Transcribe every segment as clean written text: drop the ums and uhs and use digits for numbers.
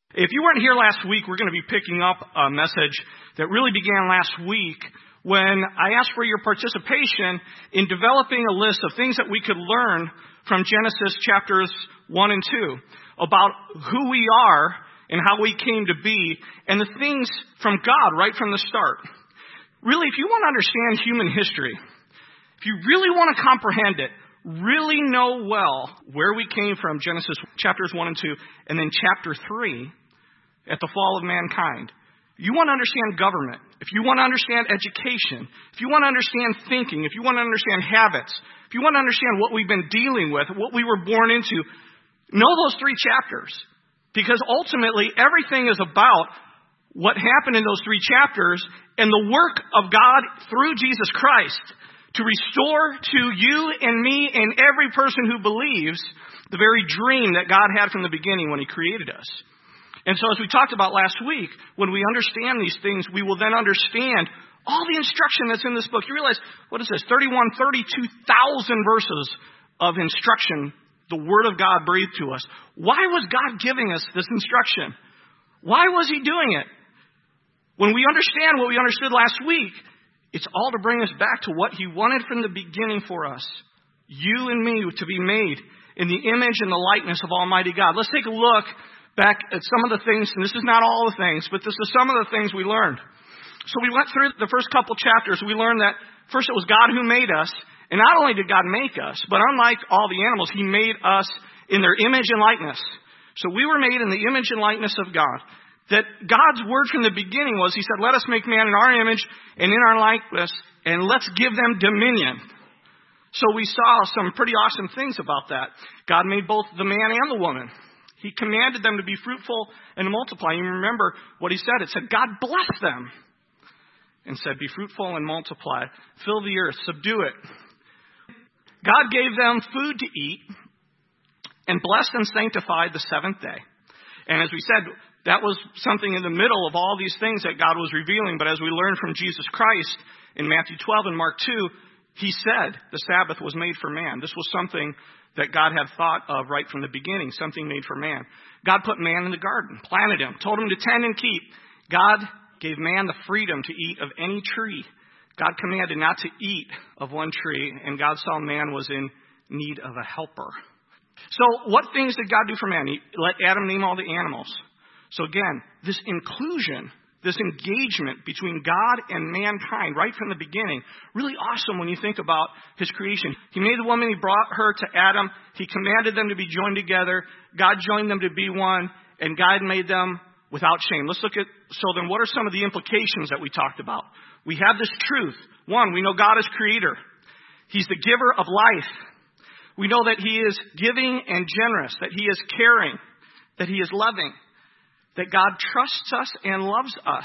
If you weren't here last week, we're going to be picking up a message that really began last week when I asked for your participation in developing a list of things that we could learn from Genesis chapters 1 and 2 about who we are and how we came to be and the things from God right from the start. Really, if you want to understand human history, if you really want to comprehend it, really know well where we came from, Genesis chapters 1 and 2, and then chapter 3, at the fall of mankind. You want to understand government, if you want to understand education, if you want to understand thinking, if you want to understand habits, if you want to understand what we've been dealing with, what we were born into, know those 3 chapters. Because ultimately, everything is about what happened in those 3 chapters and the work of God through Jesus Christ to restore to you and me and every person who believes the very dream that God had from the beginning when He created us. And so as we talked about last week, when we understand these things, we will then understand all the instruction that's in this book. You realize, what is this, 32,000 verses of instruction the Word of God breathed to us. Why was God giving us this instruction? Why was He doing it? When we understand what we understood last week, it's all to bring us back to what He wanted from the beginning for us. You and me to be made in the image and the likeness of Almighty God. Let's take a look back at some of the things, and this is not all the things, but this is some of the things we learned. So we went through the first couple chapters. We learned that first it was God who made us. And not only did God make us, but unlike all the animals, He made us in their image and likeness. So we were made in the image and likeness of God. That God's word from the beginning was, He said, let us make man in our image and in our likeness, and let's give them dominion. So we saw some pretty awesome things about that. God made both the man and the woman. He commanded them to be fruitful and to multiply. You remember what He said. It said, God blessed them and said, be fruitful and multiply. Fill the earth, subdue it. God gave them food to eat and blessed and sanctified the 7th day. And as we said, that was something in the middle of all these things that God was revealing. But as we learned from Jesus Christ in Matthew 12 and Mark 2, He said the Sabbath was made for man. This was something that God had thought of right from the beginning, something made for man. God put man in the garden, planted him, told him to tend and keep. God gave man the freedom to eat of any tree. God commanded not to eat of one tree, and God saw man was in need of a helper. So what things did God do for man? He let Adam name all the animals. So again, this inclusion, this engagement between God and mankind right from the beginning, really awesome when you think about His creation. He made the woman, He brought her to Adam, He commanded them to be joined together, God joined them to be one, and God made them without shame. Let's look at, so then what are some of the implications that we talked about? We have this truth. One, we know God is creator. He's the giver of life. We know that He is giving and generous, that He is caring, that He is loving, that God trusts us and loves us.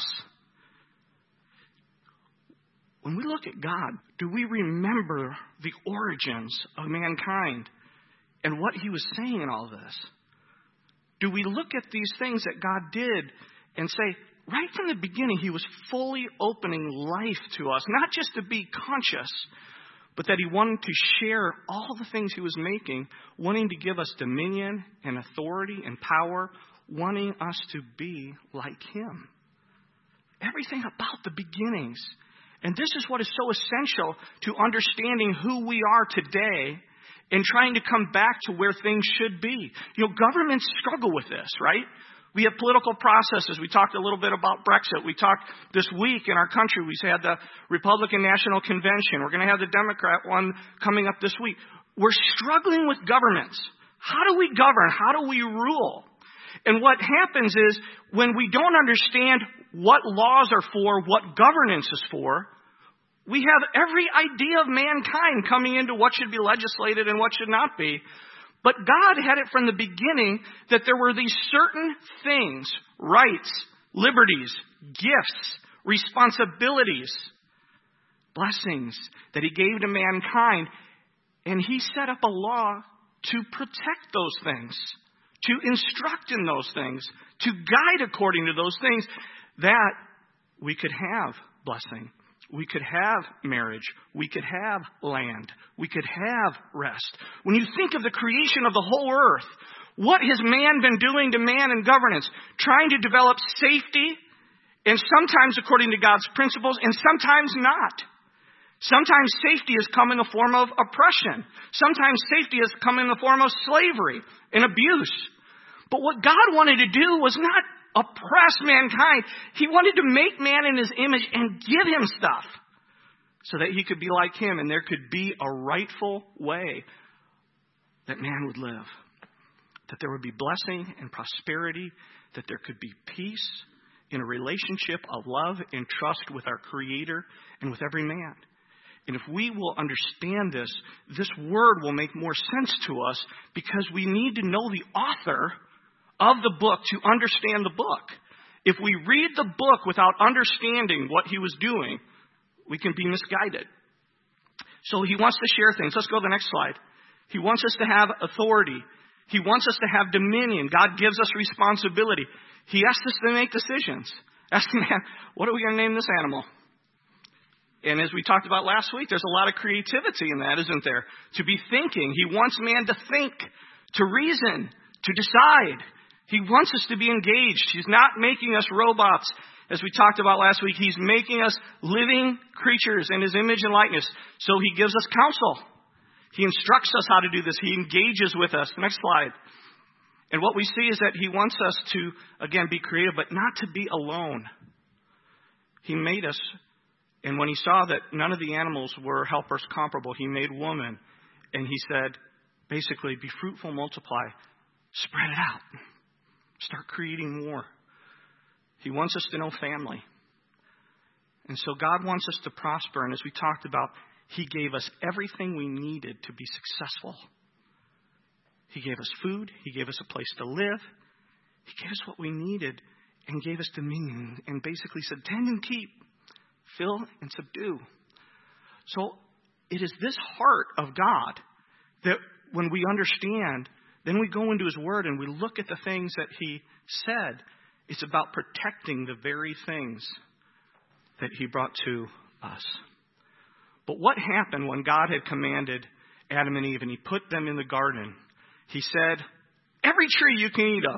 When we look at God, do we remember the origins of mankind and what He was saying in all this? Do we look at these things that God did and say, right from the beginning, He was fully opening life to us, not just to be conscious, but that He wanted to share all the things He was making, wanting to give us dominion and authority and power, wanting us to be like Him. Everything about the beginnings. And this is what is so essential to understanding who we are today and trying to come back to where things should be. You know, governments struggle with this, right? We have political processes. We talked a little bit about Brexit. We talked this week in our country. We had the Republican National Convention. We're going to have the Democrat one coming up this week. We're struggling with governments. How do we govern? How do we rule? And what happens is when we don't understand what laws are for, what governance is for, we have every idea of mankind coming into what should be legislated and what should not be. But God had it from the beginning that there were these certain things, rights, liberties, gifts, responsibilities, blessings that He gave to mankind. And He set up a law to protect those things, to instruct in those things, to guide according to those things, that we could have blessing. We could have marriage. We could have land. We could have rest. When you think of the creation of the whole earth, What has man been doing to man in governance? Trying to develop safety, and sometimes according to God's principles, and sometimes not. Sometimes safety has come in the form of oppression. Sometimes safety has come in the form of slavery and abuse. But what God wanted to do was not oppress mankind. He wanted to make man in his image and give him stuff so that he could be like him and there could be a rightful way that man would live. That there would be blessing and prosperity, that there could be peace in a relationship of love and trust with our Creator and with every man. And if we will understand this, this word will make more sense to us because we need to know the author of the book to understand the book. If we read the book without understanding what he was doing, we can be misguided. So he wants to share things. Let's go to the next slide. He wants us to have authority. He wants us to have dominion. God gives us responsibility. He asks us to make decisions. Ask the man, what are we going to name this animal? And as we talked about last week, there's a lot of creativity in that, isn't there? To be thinking. He wants man to think, to reason, to decide. He wants us to be engaged. He's not making us robots. As we talked about last week, he's making us living creatures in his image and likeness. So he gives us counsel. He instructs us how to do this. He engages with us. Next slide. And what we see is that he wants us to, again, be creative, but not to be alone. He made us, and when he saw that none of the animals were helpers comparable, he made woman. And he said, basically, be fruitful, multiply, spread it out. Start creating more. He wants us to know family. And so God wants us to prosper. And as we talked about, he gave us everything we needed to be successful. He gave us food. He gave us a place to live. He gave us what we needed and gave us dominion and basically said, tend and keep, fill and subdue. So it is this heart of God that when we understand, then we go into his word and we look at the things that he said. It's about protecting the very things that he brought to us. But what happened when God had commanded Adam and Eve and he put them in the garden? He said, every tree you can eat of.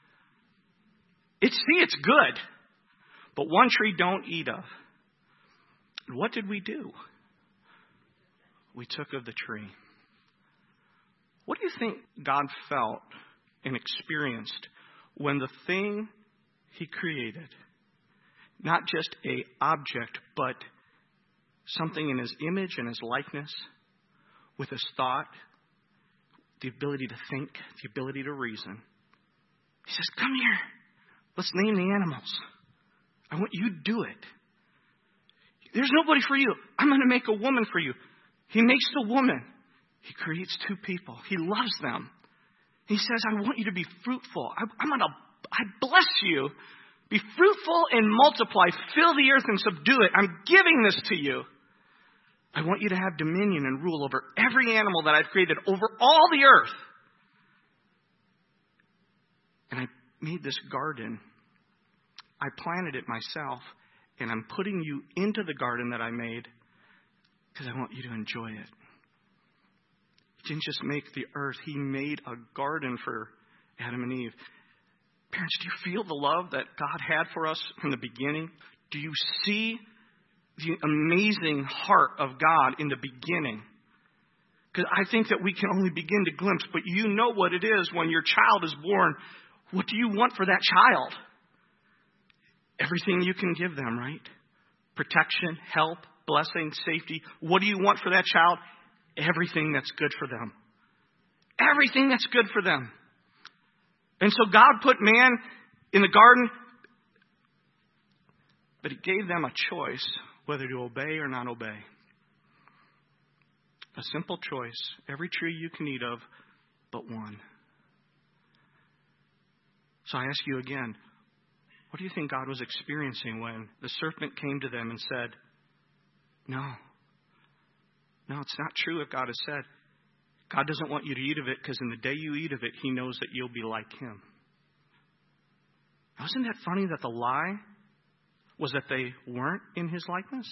It's good. But one tree don't eat of. And what did we do? We took of the tree. What do you think God felt and experienced when the thing he created, not just an object, but something in his image and his likeness, with his thought, the ability to think, the ability to reason. He says, come here. Let's name the animals. I want you to do it. There's nobody for you. I'm going to make a woman for you. He makes the woman. He creates two people. He loves them. He says, I want you to be fruitful. I bless you. Be fruitful and multiply. Fill the earth and subdue it. I'm giving this to you. I want you to have dominion and rule over every animal that I've created, over all the earth. And I made this garden. I planted it myself. And I'm putting you into the garden that I made because I want you to enjoy it. He didn't just make the earth. He made a garden for Adam and Eve. Parents, do you feel the love that God had for us from the beginning? Do you see the amazing heart of God in the beginning? Because I think that we can only begin to glimpse, but you know what it is when your child is born. What do you want for that child? Everything you can give them, right? Protection, help, blessing, safety. What do you want for that child? Everything that's good for them. Everything that's good for them. And so God put man in the garden, but he gave them a choice whether to obey or not obey. A simple choice. Every tree you can eat of, but one. So I ask you again, what do you think God was experiencing when the serpent came to them and said, no, it's not true what God has said. God doesn't want you to eat of it because in the day you eat of it, he knows that you'll be like him. Now, isn't that funny that the lie was that they weren't in his likeness?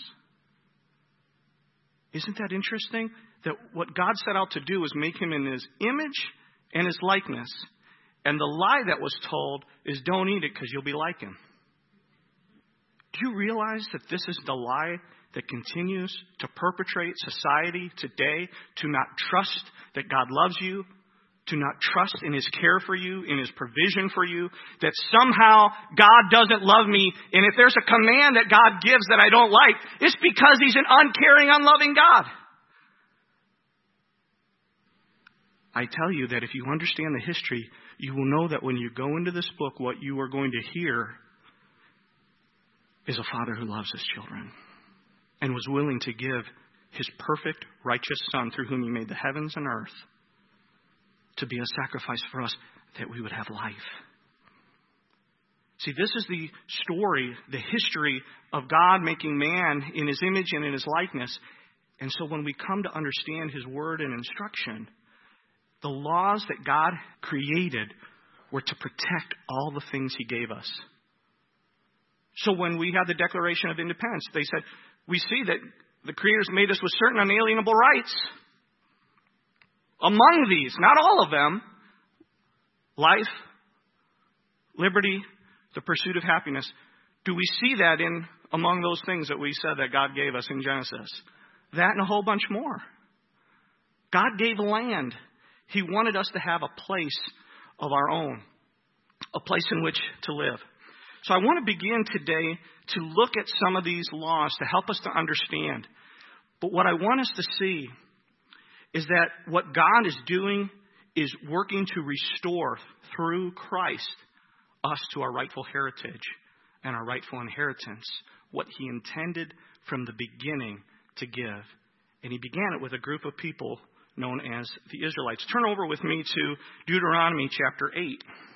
Isn't that interesting? That what God set out to do was make him in his image and his likeness. And the lie that was told is don't eat it because you'll be like him. Do you realize that this is the lie that continues to perpetrate society today, to not trust that God loves you, to not trust in his care for you, in his provision for you, that somehow God doesn't love me, and if there's a command that God gives that I don't like, it's because he's an uncaring, unloving God. I tell you that if you understand the history, you will know that when you go into this book, what you are going to hear is a father who loves his children and was willing to give his perfect, righteous Son, through whom he made the heavens and earth, to be a sacrifice for us that we would have life. See, this is the story, the history of God making man in his image and in his likeness. And so when we come to understand his word and instruction, the laws that God created were to protect all the things he gave us. So when we had the Declaration of Independence, they said, we see that the Creator's made us with certain unalienable rights. Among these, not all of them, life, liberty, the pursuit of happiness. Do we see that in among those things that we said that God gave us in Genesis? That and a whole bunch more. God gave land. He wanted us to have a place of our own, a place in which to live. So I want to begin today to look at some of these laws to help us to understand. But what I want us to see is that what God is doing is working to restore through Christ us to our rightful heritage and our rightful inheritance, what he intended from the beginning to give. And he began it with a group of people known as the Israelites. Turn over with me to Deuteronomy chapter 8.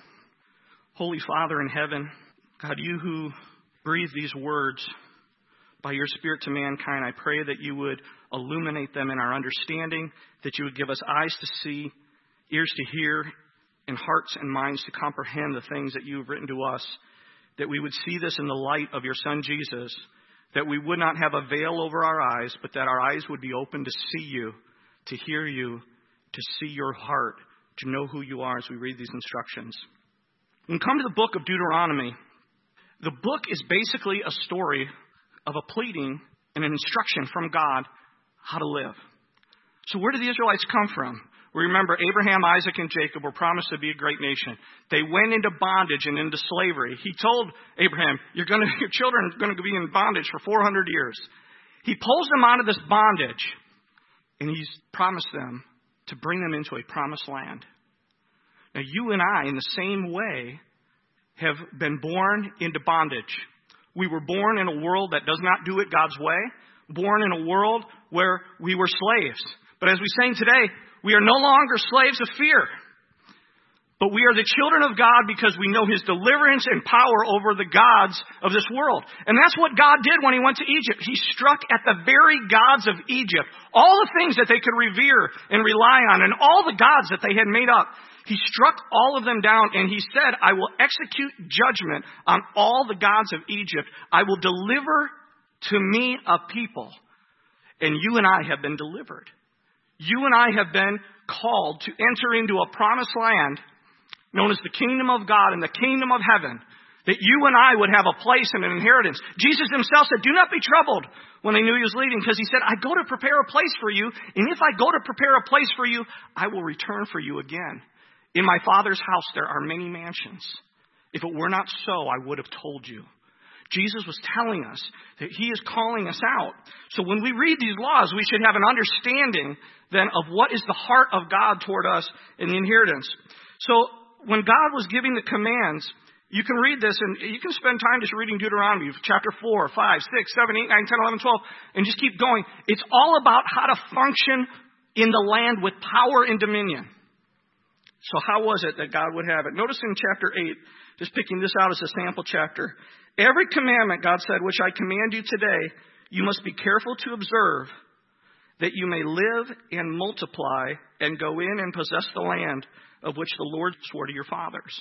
Holy Father in heaven, God, you who breathe these words by your Spirit to mankind, I pray that you would illuminate them in our understanding, that you would give us eyes to see, ears to hear, and hearts and minds to comprehend the things that you have written to us, that we would see this in the light of your Son Jesus, that we would not have a veil over our eyes, but that our eyes would be open to see you, to hear you, to see your heart, to know who you are as we read these instructions. When we come to the book of Deuteronomy, the book is basically a story of a pleading and an instruction from God how to live. So where did the Israelites come from? We remember Abraham, Isaac, and Jacob were promised to be a great nation. They went into bondage and into slavery. He told Abraham, your children are going to be in bondage for 400 years. He pulls them out of this bondage, and he's promised them to bring them into a promised land. Now, you and I, in the same way, have been born into bondage. We were born in a world that does not do it God's way, born in a world where we were slaves. But as we sang today, we are no longer slaves of fear. But we are the children of God because we know his deliverance and power over the gods of this world. And that's what God did when he went to Egypt. He struck at the very gods of Egypt, all the things that they could revere and rely on, and all the gods that they had made up. He struck all of them down, and he said, I will execute judgment on all the gods of Egypt. I will deliver to me a people. And you and I have been delivered. You and I have been called to enter into a promised land known as the kingdom of God and the kingdom of heaven, that you and I would have a place and an inheritance. Jesus himself said, do not be troubled when they knew he was leaving, because he said, I go to prepare a place for you, and if I go to prepare a place for you, I will return for you again. In my Father's house there are many mansions. If it were not so, I would have told you. Jesus was telling us that he is calling us out. So when we read these laws, we should have an understanding then of what is the heart of God toward us in the inheritance. So when God was giving the commands, you can read this and you can spend time just reading Deuteronomy chapter 4, 5, 6, 7, 8, 9, 10, 11, 12, and just keep going. It's all about how to function in the land with power and dominion. So how was it that God would have it? Notice in chapter 8, just picking this out as a sample chapter. Every commandment, God said, which I command you today, you must be careful to observe, that you may live and multiply and go in and possess the land of which the Lord swore to your fathers.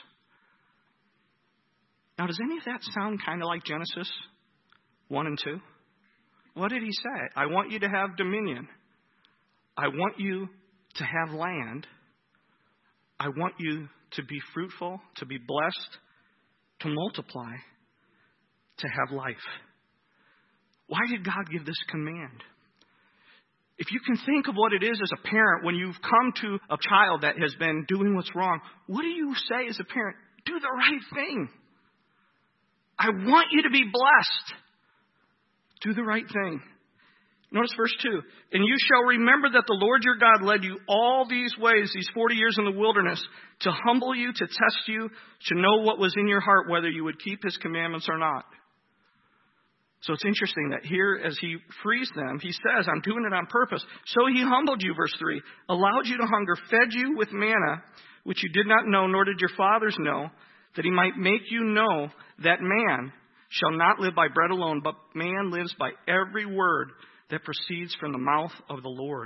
Now, does any of that sound kind of like Genesis 1 and 2? What did he say? I want you to have dominion. I want you to have land. I want you to be fruitful, to be blessed, to multiply, to have life. Why did God give this command? If you can think of what it is as a parent, when you've come to a child that has been doing what's wrong, what do you say as a parent? Do the right thing. I want you to be blessed. Do the right thing. Notice verse 2. And you shall remember that the Lord your God led you all these ways, these 40 years in the wilderness, to humble you, to test you, to know what was in your heart, whether you would keep his commandments or not. So it's interesting that here, as he frees them, he says, I'm doing it on purpose. So he humbled you, verse 3, allowed you to hunger, fed you with manna, which you did not know, nor did your fathers know, that he might make you know that man shall not live by bread alone, but man lives by every word that proceeds from the mouth of the Lord.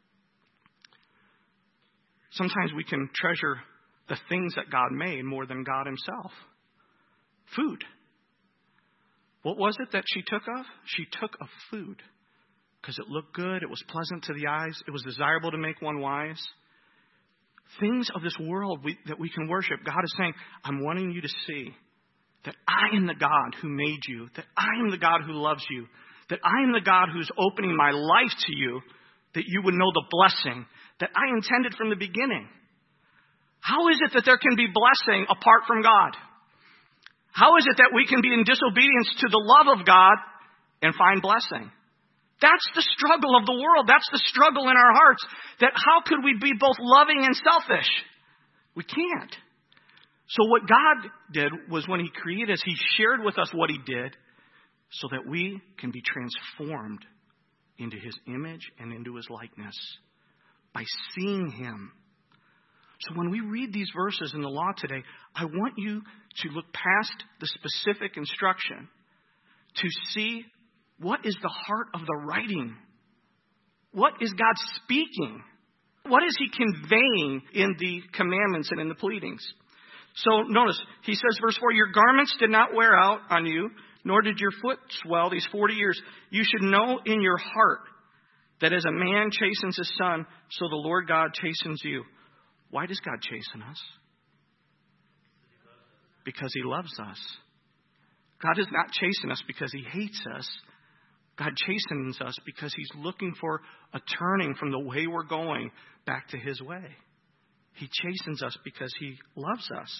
Sometimes we can treasure the things that God made more than God himself. Food. What was it that she took of? She took of food because it looked good. It was pleasant to the eyes. It was desirable to make one wise. Things of this world that we can worship. God is saying, I'm wanting you to see that I am the God who made you, that I am the God who loves you, that I am the God who's opening my life to you, that you would know the blessing that I intended from the beginning. How is it that there can be blessing apart from God? How is it that we can be in disobedience to the love of God and find blessing? That's the struggle of the world. That's the struggle in our hearts. That how could we be both loving and selfish? We can't. So what God did was when he created us, he shared with us what he did so that we can be transformed into his image and into his likeness by seeing him. So when we read these verses in the law today, I want you to look past the specific instruction to see what is the heart of the writing. What is God speaking? What is he conveying in the commandments and in the pleadings? So notice, he says, verse 4, your garments did not wear out on you, nor did your foot swell these 40 years. You should know in your heart that as a man chastens his son, so the Lord God chastens you. Why does God chasten us? Because he loves us. God does not chasten us because he hates us. God chastens us because he's looking for a turning from the way we're going back to his way. He chastens us because he loves us.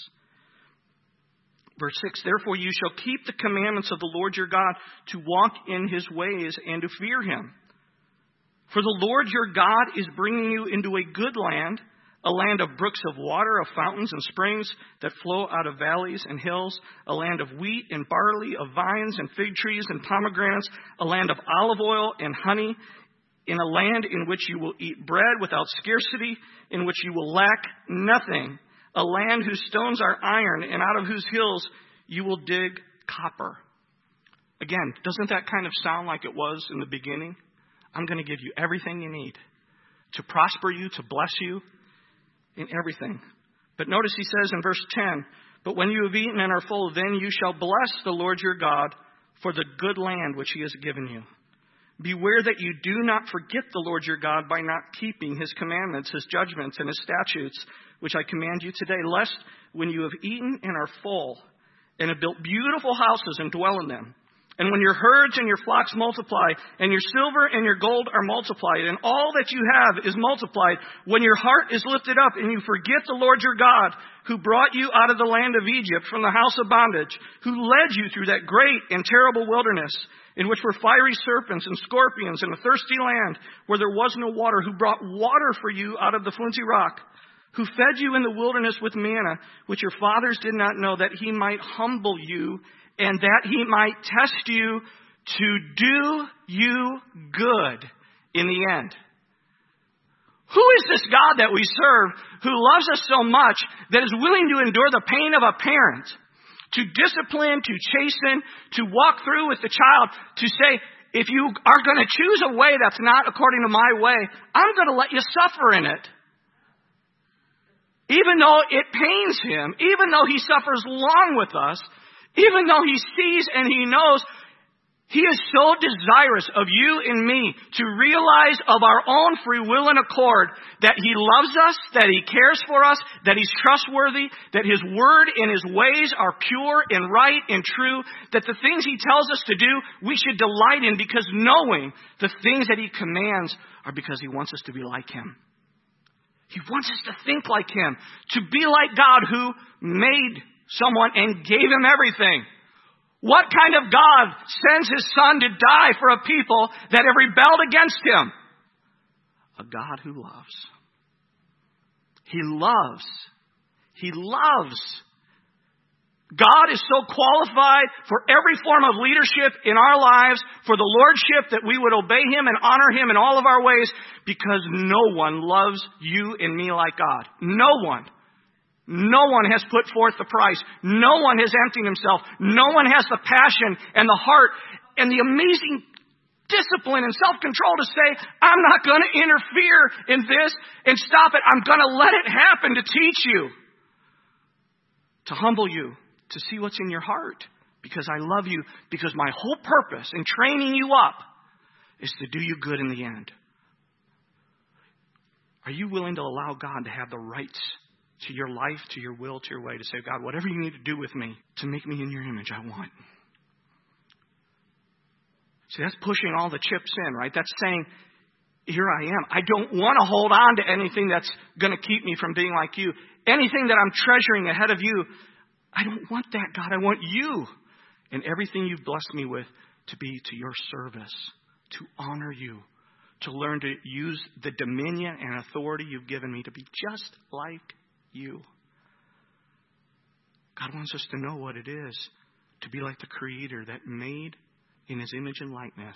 Verse 6, therefore you shall keep the commandments of the Lord your God to walk in his ways and to fear him. For the Lord your God is bringing you into a good land, a land of brooks of water, of fountains and springs that flow out of valleys and hills, a land of wheat and barley, of vines and fig trees and pomegranates, a land of olive oil and honey, in a land in which you will eat bread without scarcity, in which you will lack nothing, a land whose stones are iron and out of whose hills you will dig copper. Again, doesn't that kind of sound like it was in the beginning? I'm going to give you everything you need to prosper you, to bless you, in everything. But notice he says in verse 10, but when you have eaten and are full, then you shall bless the Lord your God for the good land which he has given you. Beware that you do not forget the Lord your God by not keeping his commandments, his judgments, and his statutes, which I command you today, lest when you have eaten and are full, and have built beautiful houses and dwell in them, and when your herds and your flocks multiply, and your silver and your gold are multiplied, and all that you have is multiplied, when your heart is lifted up, and you forget the Lord your God, who brought you out of the land of Egypt from the house of bondage, who led you through that great and terrible wilderness, in which were fiery serpents and scorpions, and a thirsty land where there was no water, who brought water for you out of the flinty rock, who fed you in the wilderness with manna, which your fathers did not know, that he might humble you, and that he might test you to do you good in the end. Who is this God that we serve who loves us so much that is willing to endure the pain of a parent, to discipline, to chasten, to walk through with the child, to say, if you are going to choose a way that's not according to my way, I'm going to let you suffer in it. Even though it pains him, even though he suffers along with us, even though he sees and he knows, He is so desirous of you and me to realize of our own free will and accord that He loves us, that He cares for us, that He's trustworthy, that His word and His ways are pure and right and true, that the things He tells us to do, we should delight in, because knowing the things that He commands are because He wants us to be like Him. He wants us to think like Him, to be like God who made someone and gave him everything. What kind of God sends His Son to die for a people that have rebelled against Him? A God who loves. He loves. He loves. God is so qualified for every form of leadership in our lives, for the lordship, that we would obey Him and honor Him in all of our ways, because no one loves you and me like God. No one. No one has put forth the price. No one has emptied himself. No one has the passion and the heart and the amazing discipline and self-control to say, I'm not going to interfere in this and stop it. I'm going to let it happen to teach you, to humble you, to see what's in your heart, because I love you, because my whole purpose in training you up is to do you good in the end. Are you willing to allow God to have the rights to your life, to your will, to your way, to say, God, whatever you need to do with me to make me in your image, I want. See, that's pushing all the chips in, right? That's saying, here I am. I don't want to hold on to anything that's going to keep me from being like you. Anything that I'm treasuring ahead of you, I don't want that, God. I want you and everything you've blessed me with to be to your service, to honor you, to learn to use the dominion and authority you've given me to be just like you. God wants us to know what it is to be like the Creator that made in His image and likeness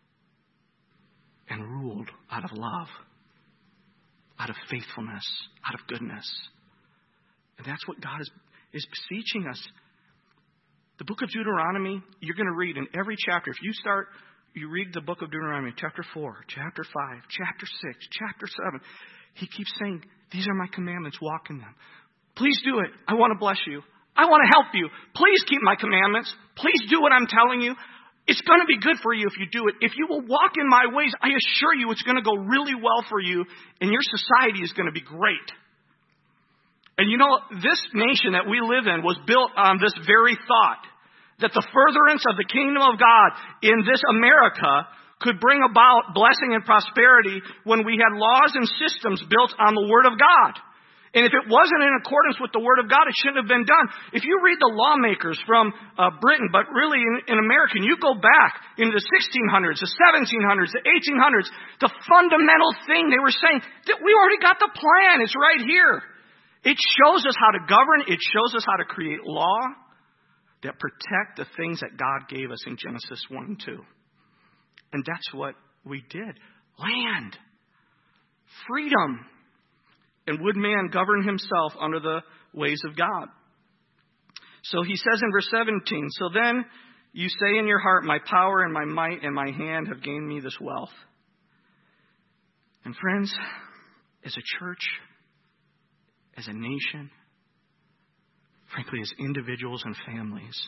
and ruled out of love, out of faithfulness, out of goodness. And that's what God is beseeching us. The book of Deuteronomy, you're going to read in every chapter. If you read the book of Deuteronomy, chapter 4, chapter 5, chapter 6, chapter 7, He keeps saying, these are my commandments, walk in them. Please do it. I want to bless you. I want to help you. Please keep my commandments. Please do what I'm telling you. It's going to be good for you if you do it. If you will walk in my ways, I assure you it's going to go really well for you, and your society is going to be great. And you know, this nation that we live in was built on this very thought, that the furtherance of the kingdom of God in this America could bring about blessing and prosperity when we had laws and systems built on the Word of God. And if it wasn't in accordance with the Word of God, it shouldn't have been done. If you read the lawmakers from Britain, but really in America, you go back into the 1600s, the 1700s, the 1800s, the fundamental thing they were saying, that we already got the plan. It's right here. It shows us how to govern. It shows us how to create law that protect the things that God gave us in Genesis 1 and 2. And that's what we did. Land. Freedom. And would man govern himself under the ways of God? So he says in verse 17, so then you say in your heart, my power and my might and my hand have gained me this wealth. And friends, as a church, as a nation, frankly, as individuals and families,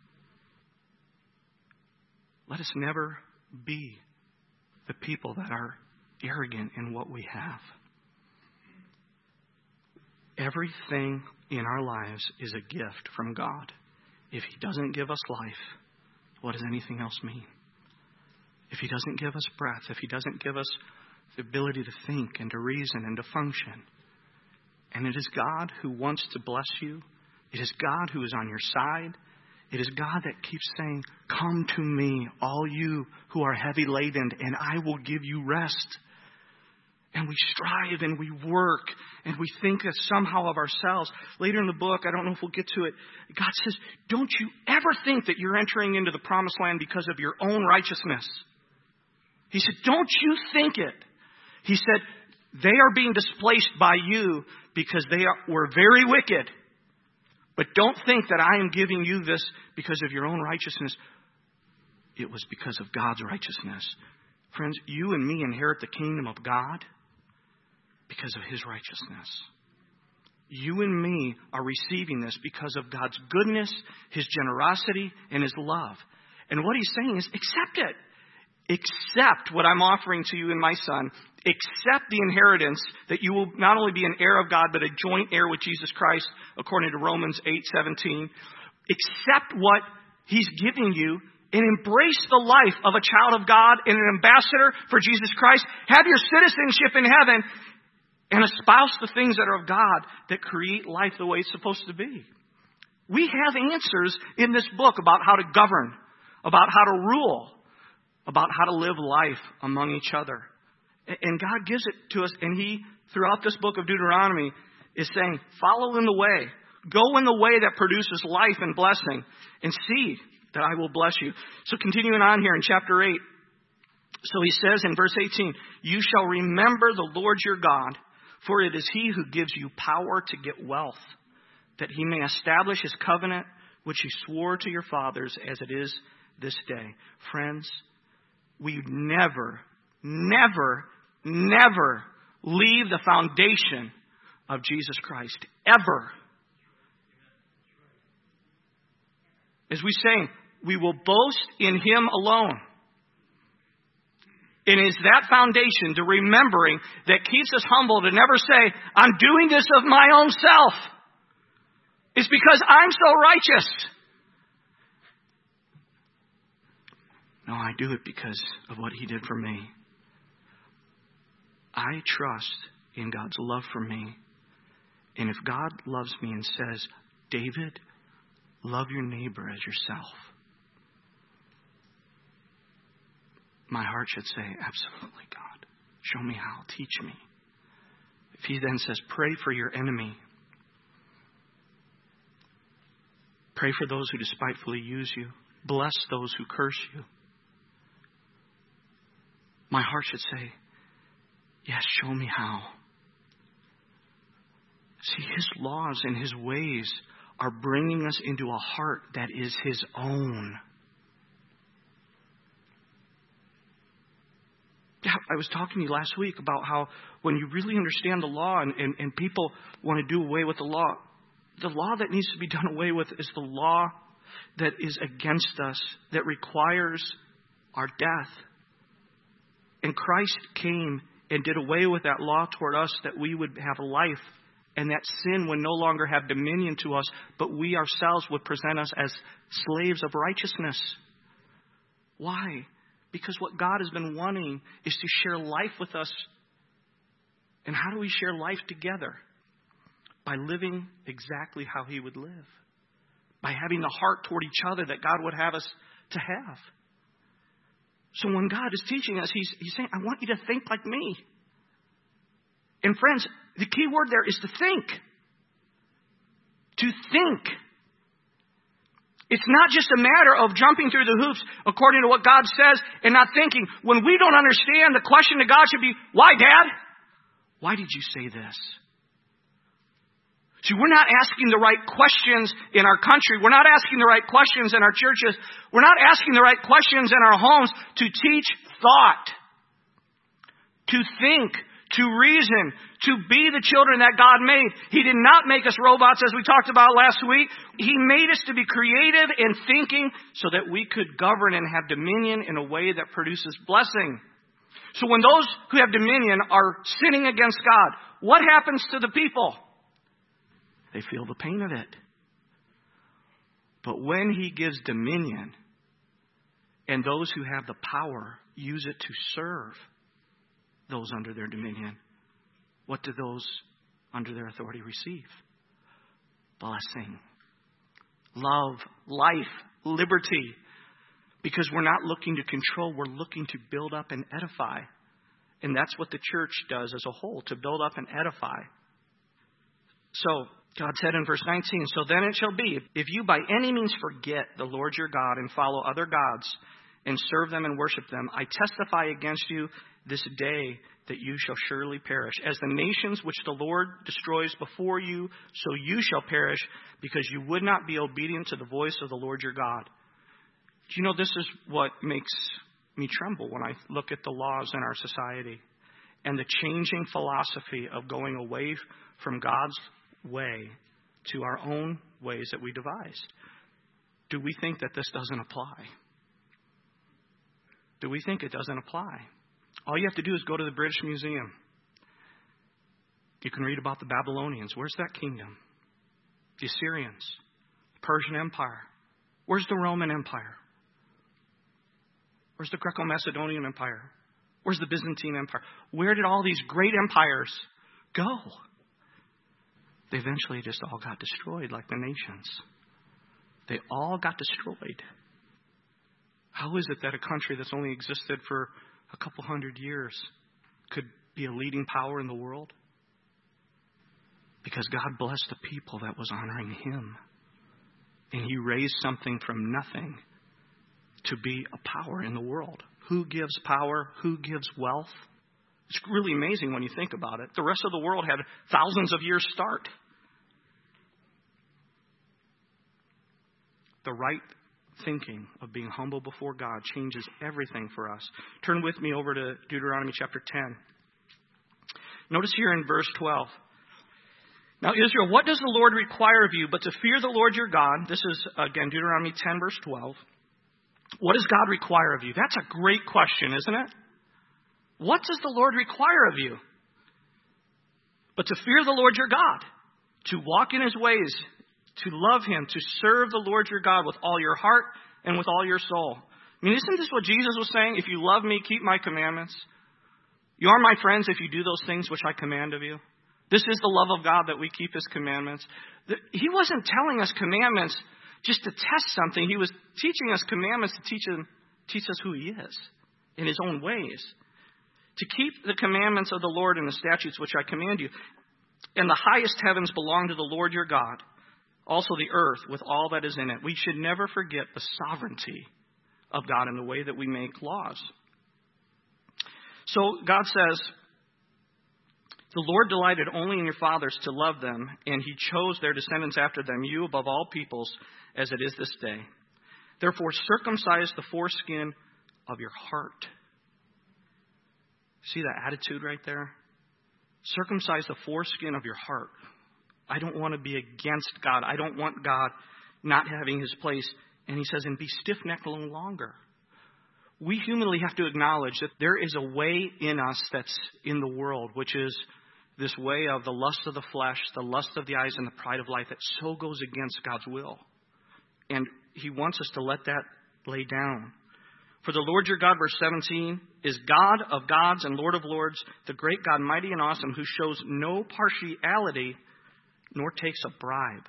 let us never be the people that are arrogant in what we have. Everything in our lives is a gift from God. If He doesn't give us life, what does anything else mean? If He doesn't give us breath, if He doesn't give us the ability to think and to reason and to function, and it is God who wants to bless you. It is God who is on your side. It is God that keeps saying, come to me, all you who are heavy laden, and I will give you rest. And we strive and we work and we think that somehow of ourselves. Later in the book, I don't know if we'll get to it, God says, don't you ever think that you're entering into the promised land because of your own righteousness. He said, don't you think it. He said, they are being displaced by you because were very wicked. But don't think that I am giving you this because of your own righteousness. It was because of God's righteousness. Friends, you and me inherit the kingdom of God because of His righteousness. You and me are receiving this because of God's goodness, His generosity, and His love. And what he's saying is, accept it. Accept what I'm offering to you in my Son. Accept the inheritance that you will not only be an heir of God, but a joint heir with Jesus Christ, according to Romans 8:17. Accept what he's giving you and embrace the life of a child of God and an ambassador for Jesus Christ. Have your citizenship in heaven and espouse the things that are of God that create life the way it's supposed to be. We have answers in this book about how to govern, about how to rule, about how to live life among each other. And God gives it to us, and he, throughout this book of Deuteronomy, is saying, follow in the way. Go in the way that produces life and blessing, and see that I will bless you. So continuing on here in chapter 8. So he says in verse 18, you shall remember the Lord your God, for it is he who gives you power to get wealth, that he may establish his covenant, which he swore to your fathers as it is this day. Friends, we never leave the foundation of Jesus Christ. Ever. As we say, we will boast in him alone. It is that foundation, the remembering, that keeps us humble to never say, I'm doing this of my own self. It's because I'm so righteous. No, I do it because of what he did for me. I trust in God's love for me. And if God loves me and says, David, love your neighbor as yourself, my heart should say, absolutely, God. Show me how. Teach me. If he then says, pray for your enemy. Pray for those who despitefully use you. Bless those who curse you. My heart should say, yes, show me how. See, his laws and his ways are bringing us into a heart that is his own. Yeah, I was talking to you last week about how when you really understand the law and people want to do away with the law that needs to be done away with is the law that is against us, that requires our death. And Christ came and did away with that law toward us that we would have a life, and that sin would no longer have dominion to us, but we ourselves would present us as slaves of righteousness. Why? Because what God has been wanting is to share life with us. And how do we share life together? By living exactly how he would live. By having the heart toward each other that God would have us to have. So when God is teaching us, he's saying, I want you to think like me. And friends, the key word there is to think. To think. It's not just a matter of jumping through the hoops according to what God says and not thinking. When we don't understand, the question to God should be, why, Dad? Why did you say this? See, we're not asking the right questions in our country. We're not asking the right questions in our churches. We're not asking the right questions in our homes to teach thought, to think, to reason, to be the children that God made. He did not make us robots, as we talked about last week. He made us to be creative and thinking so that we could govern and have dominion in a way that produces blessing. So when those who have dominion are sinning against God, what happens to the people? They feel the pain of it. But when he gives dominion, and those who have the power use it to serve those under their dominion, what do those under their authority receive? Blessing, love, life, liberty. Because we're not looking to control, we're looking to build up and edify. And that's what the church does as a whole, to build up and edify. So God said in verse 19, so then it shall be, if you by any means forget the Lord your God and follow other gods and serve them and worship them, I testify against you this day that you shall surely perish. As the nations which the Lord destroys before you, so you shall perish, because you would not be obedient to the voice of the Lord your God. Do you know this is what makes me tremble when I look at the laws in our society and the changing philosophy of going away from God's way to our own ways that we devised? Do we think that this doesn't apply? do we think it doesn't apply? All you have to do is go to the British Museum. You can read about the Babylonians. Where's that kingdom? The Assyrians, the Persian Empire. Where's the Roman Empire? Where's the Greco-Macedonian Empire? Where's the Byzantine Empire? Where did all these great empires go? They eventually just all got destroyed like the nations. They all got destroyed. How is it that a country that's only existed for a couple hundred years could be a leading power in the world? Because God blessed the people that was honoring Him. And He raised something from nothing to be a power in the world. Who gives power? Who gives wealth? It's really amazing when you think about it. The rest of the world had thousands of years start. The right thinking of being humble before God changes everything for us. Turn with me over to Deuteronomy chapter 10. Notice here in verse 12. Now, Israel, what does the Lord require of you but to fear the Lord your God? This is, again, Deuteronomy 10, verse 12. What does God require of you? That's a great question, isn't it? What does the Lord require of you? But to fear the Lord your God, to walk in His ways, to love Him, to serve the Lord your God with all your heart and with all your soul. I mean, isn't this what Jesus was saying? If you love me, keep my commandments. You are my friends if you do those things which I command of you. This is the love of God, that we keep His commandments. He wasn't telling us commandments just to test something. He was teaching us commandments to teach us who He is in His own ways. To keep the commandments of the Lord and the statutes which I command you. And the highest heavens belong to the Lord your God. Also the earth with all that is in it. We should never forget the sovereignty of God in the way that we make laws. So God says, the Lord delighted only in your fathers to love them, and He chose their descendants after them, you above all peoples, as it is this day. Therefore, circumcise the foreskin of your heart. See that attitude right there? Circumcise the foreskin of your heart. I don't want to be against God. I don't want God not having His place. And He says, and be stiff-necked no longer. We humanly have to acknowledge that there is a way in us that's in the world, which is this way of the lust of the flesh, the lust of the eyes, and the pride of life that so goes against God's will. And He wants us to let that lay down. For the Lord your God, verse 17, is God of gods and Lord of lords, the great God, mighty and awesome, who shows no partiality nor takes a bribe.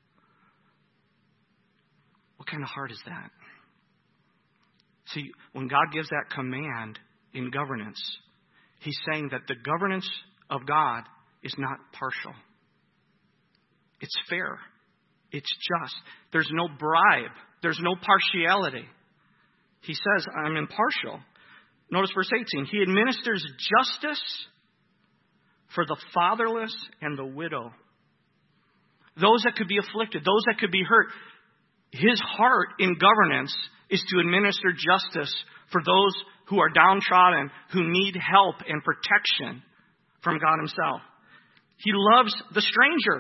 What kind of heart is that? See, when God gives that command in governance, He's saying that the governance of God is not partial. It's fair. It's just. There's no bribe. There's no partiality. He says, I'm impartial. Notice verse 18. He administers justice for the fatherless and the widow. Those that could be afflicted, those that could be hurt. His heart in governance is to administer justice for those who are downtrodden, who need help and protection from God Himself. He loves the stranger.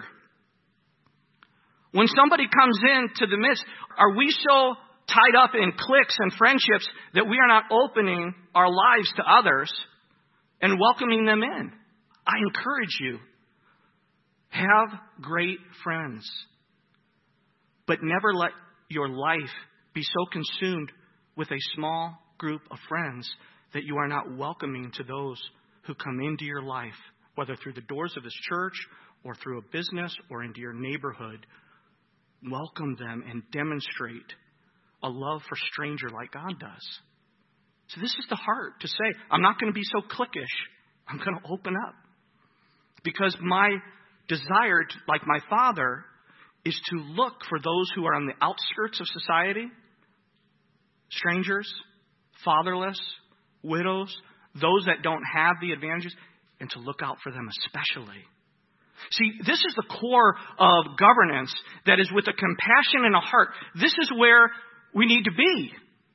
When somebody comes into the midst, are we so tied up in cliques and friendships that we are not opening our lives to others and welcoming them in? I encourage you, have great friends, but never let your life be so consumed with a small group of friends that you are not welcoming to those who come into your life, whether through the doors of this church or through a business or into your neighborhood. Welcome them and demonstrate a love for stranger like God does. So this is the heart to say, I'm not going to be so cliquish. I'm going to open up. Because my desire, like my Father, is to look for those who are on the outskirts of society, strangers, fatherless, widows, those that don't have the advantages, and to look out for them especially. See, this is the core of governance that is with a compassion and a heart. This is where we need to be.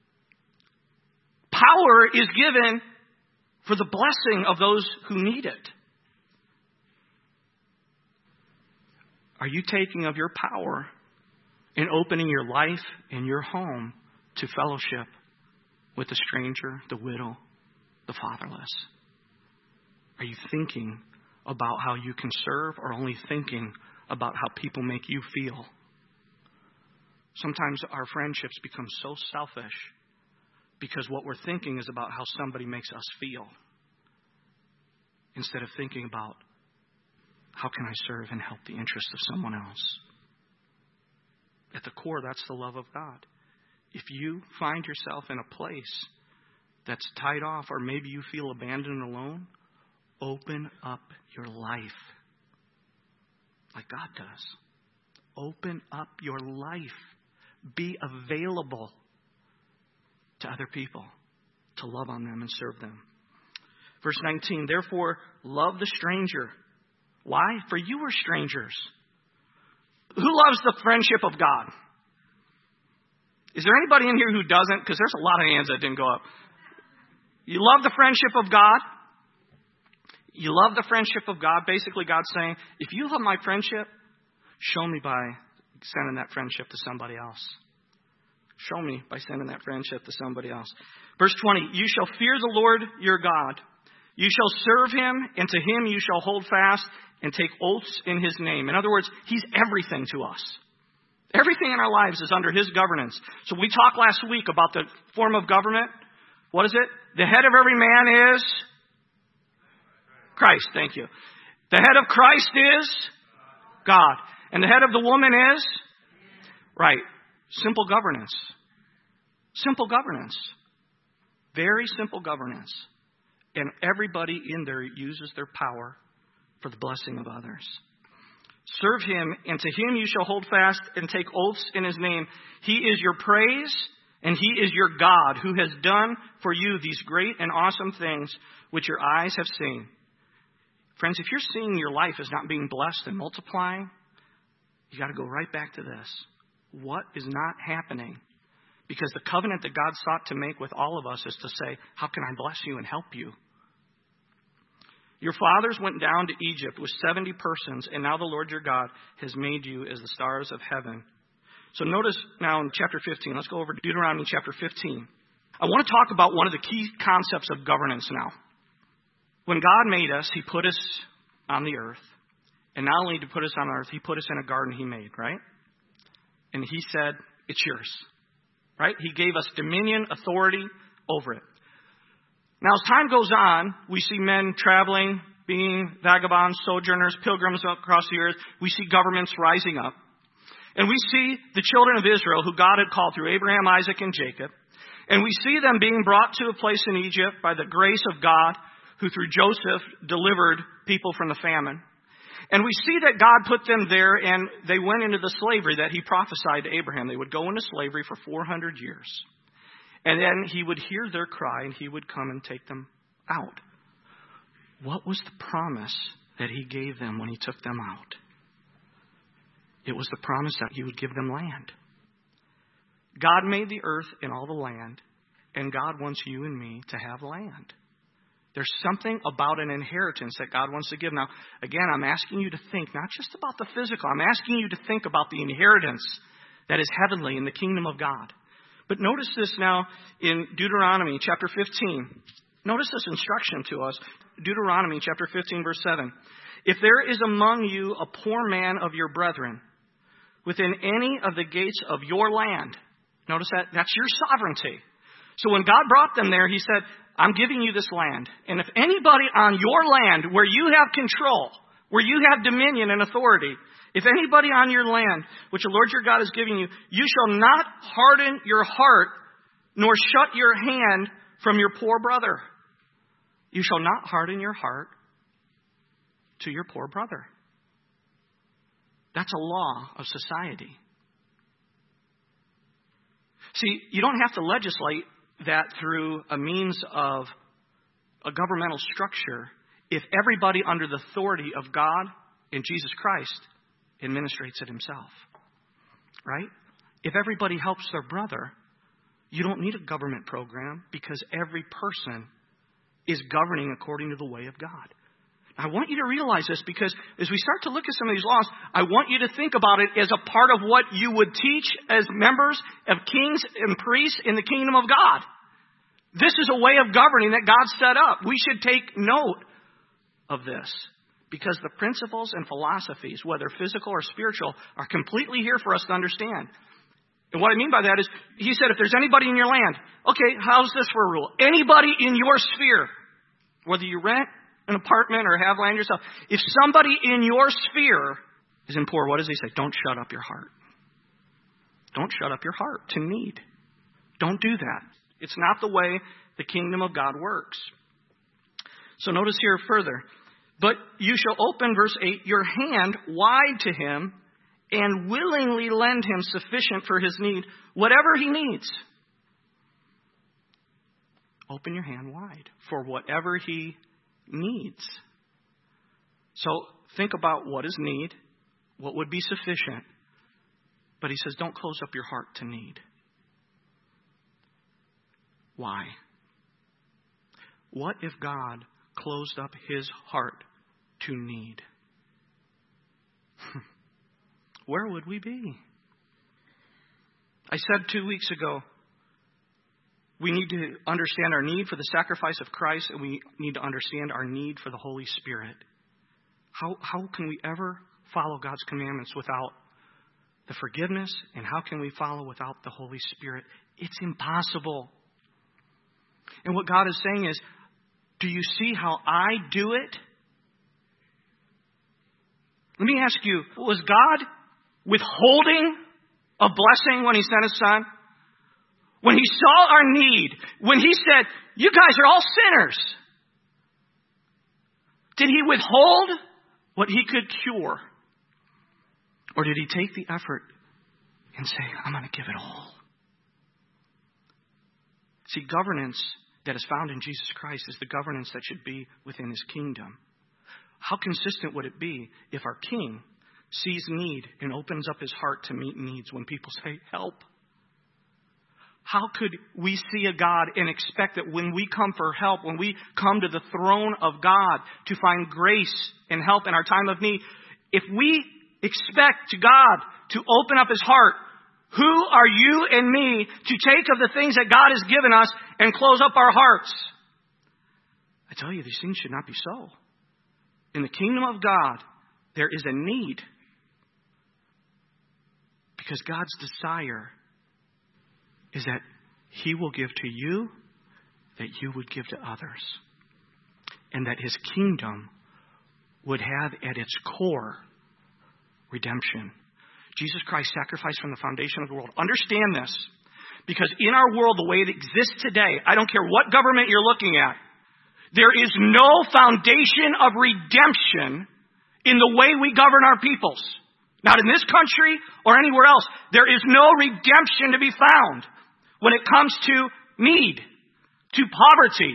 Power is given for the blessing of those who need it. Are you taking of your power and opening your life and your home to fellowship with the stranger, the widow, the fatherless? Are you thinking about how you can serve, or only thinking about how people make you feel? Sometimes our friendships become so selfish because what we're thinking is about how somebody makes us feel, instead of thinking about how can I serve and help the interest of someone else. At the core, that's the love of God. If you find yourself in a place that's tied off, or maybe you feel abandoned and alone, open up your life like God does. Open up your life. Be available to other people, to love on them and serve them. Verse 19, therefore, love the stranger. Why? For you were strangers. Who loves the friendship of God? Is there anybody in here who doesn't? Because there's a lot of hands that didn't go up. You love the friendship of God? You love the friendship of God? Basically, God's saying, if you love my friendship, show me by sending that friendship to somebody else. Show me by sending that friendship to somebody else. Verse 20, you shall fear the Lord your God. You shall serve him, and to him you shall hold fast and take oaths in his name. In other words, he's everything to us. Everything in our lives is under his governance. So we talked last week about the form of government. What is it? The head of every man is Christ. Thank you. The head of Christ is God. And the head of the woman is? Right. Simple governance. Simple governance. Very simple governance. And everybody in there uses their power for the blessing of others. Serve him, and to him you shall hold fast and take oaths in his name. He is your praise, and he is your God, who has done for you these great and awesome things which your eyes have seen. Friends, if you're seeing your life as not being blessed and multiplying, you got to go right back to this. What is not happening? Because the covenant that God sought to make with all of us is to say, how can I bless you and help you? Your fathers went down to Egypt with 70 persons, and now the Lord your God has made you as the stars of heaven. So notice now in chapter 15, let's go over to Deuteronomy chapter 15. I want to talk about one of the key concepts of governance now. When God made us, he put us on the earth. And not only to put us on earth, he put us in a garden he made, right? And he said, it's yours, right? He gave us dominion, authority over it. Now, as time goes on, we see men traveling, being vagabonds, sojourners, pilgrims across the earth. We see governments rising up. And we see the children of Israel, who God had called through Abraham, Isaac, and Jacob. And we see them being brought to a place in Egypt by the grace of God, who through Joseph delivered people from the famine. And we see that God put them there, and they went into the slavery that he prophesied to Abraham. They would go into slavery for 400 years. And then he would hear their cry, and he would come and take them out. What was the promise that he gave them when he took them out? It was the promise that he would give them land. God made the earth and all the land, and God wants you and me to have land. There's something about an inheritance that God wants to give. Now, again, I'm asking you to think not just about the physical. I'm asking you to think about the inheritance that is heavenly in the kingdom of God. But notice this now in Deuteronomy chapter 15. Notice this instruction to us. Deuteronomy chapter 15, verse 7. If there is among you a poor man of your brethren within any of the gates of your land. Notice that. That's your sovereignty. So when God brought them there, he said, I'm giving you this land. And if anybody on your land where you have control, where you have dominion and authority, if anybody on your land, which the Lord your God is giving you, you shall not harden your heart, nor shut your hand from your poor brother. You shall not harden your heart to your poor brother. That's a law of society. See, you don't have to legislate that through a means of a governmental structure if everybody under the authority of God and Jesus Christ administrates it himself. Right? If everybody helps their brother, you don't need a government program because every person is governing according to the way of God. I want you to realize this because as we start to look at some of these laws, I want you to think about it as a part of what you would teach as members of kings and priests in the kingdom of God. This is a way of governing that God set up. We should take note of this because the principles and philosophies, whether physical or spiritual, are completely here for us to understand. And what I mean by that is, he said, if there's anybody in your land, okay, how's this for a rule? Anybody in your sphere, whether you rent an apartment or have land yourself, if somebody in your sphere is in poor, what does he say? Don't shut up your heart. Don't shut up your heart to need. Don't do that. It's not the way the kingdom of God works. So notice here further. But you shall open, verse 8, your hand wide to him and willingly lend him sufficient for his need, whatever he needs. Open your hand wide for whatever he needs. So think about what is need, what would be sufficient. But he says, don't close up your heart to need. Why? What if God closed up his heart to need? Where would we be? I said 2 weeks ago, we need to understand our need for the sacrifice of Christ, and we need to understand our need for the Holy Spirit. How can we ever follow God's commandments without the forgiveness? And how can we follow without the Holy Spirit? It's impossible. And what God is saying is, do you see how I do it? Let me ask you, was God withholding a blessing when he sent his son? When he saw our need, when he said, you guys are all sinners, did he withhold what he could cure? Or did he take the effort and say, I'm going to give it all? See, governance that is found in Jesus Christ is the governance that should be within his kingdom. How consistent would it be if our king sees need and opens up his heart to meet needs when people say, help? How could we see a God and expect that when we come for help, when we come to the throne of God to find grace and help in our time of need, if we expect God to open up his heart, who are you and me to take of the things that God has given us and close up our hearts? I tell you, these things should not be so. In the kingdom of God, there is a need. Because God's desire is that he will give to you that you would give to others. And that his kingdom would have at its core redemption. Jesus Christ sacrificed from the foundation of the world. Understand this. Because in our world, the way it exists today, I don't care what government you're looking at, there is no foundation of redemption in the way we govern our peoples. Not in this country or anywhere else. There is no redemption to be found when it comes to need, to poverty.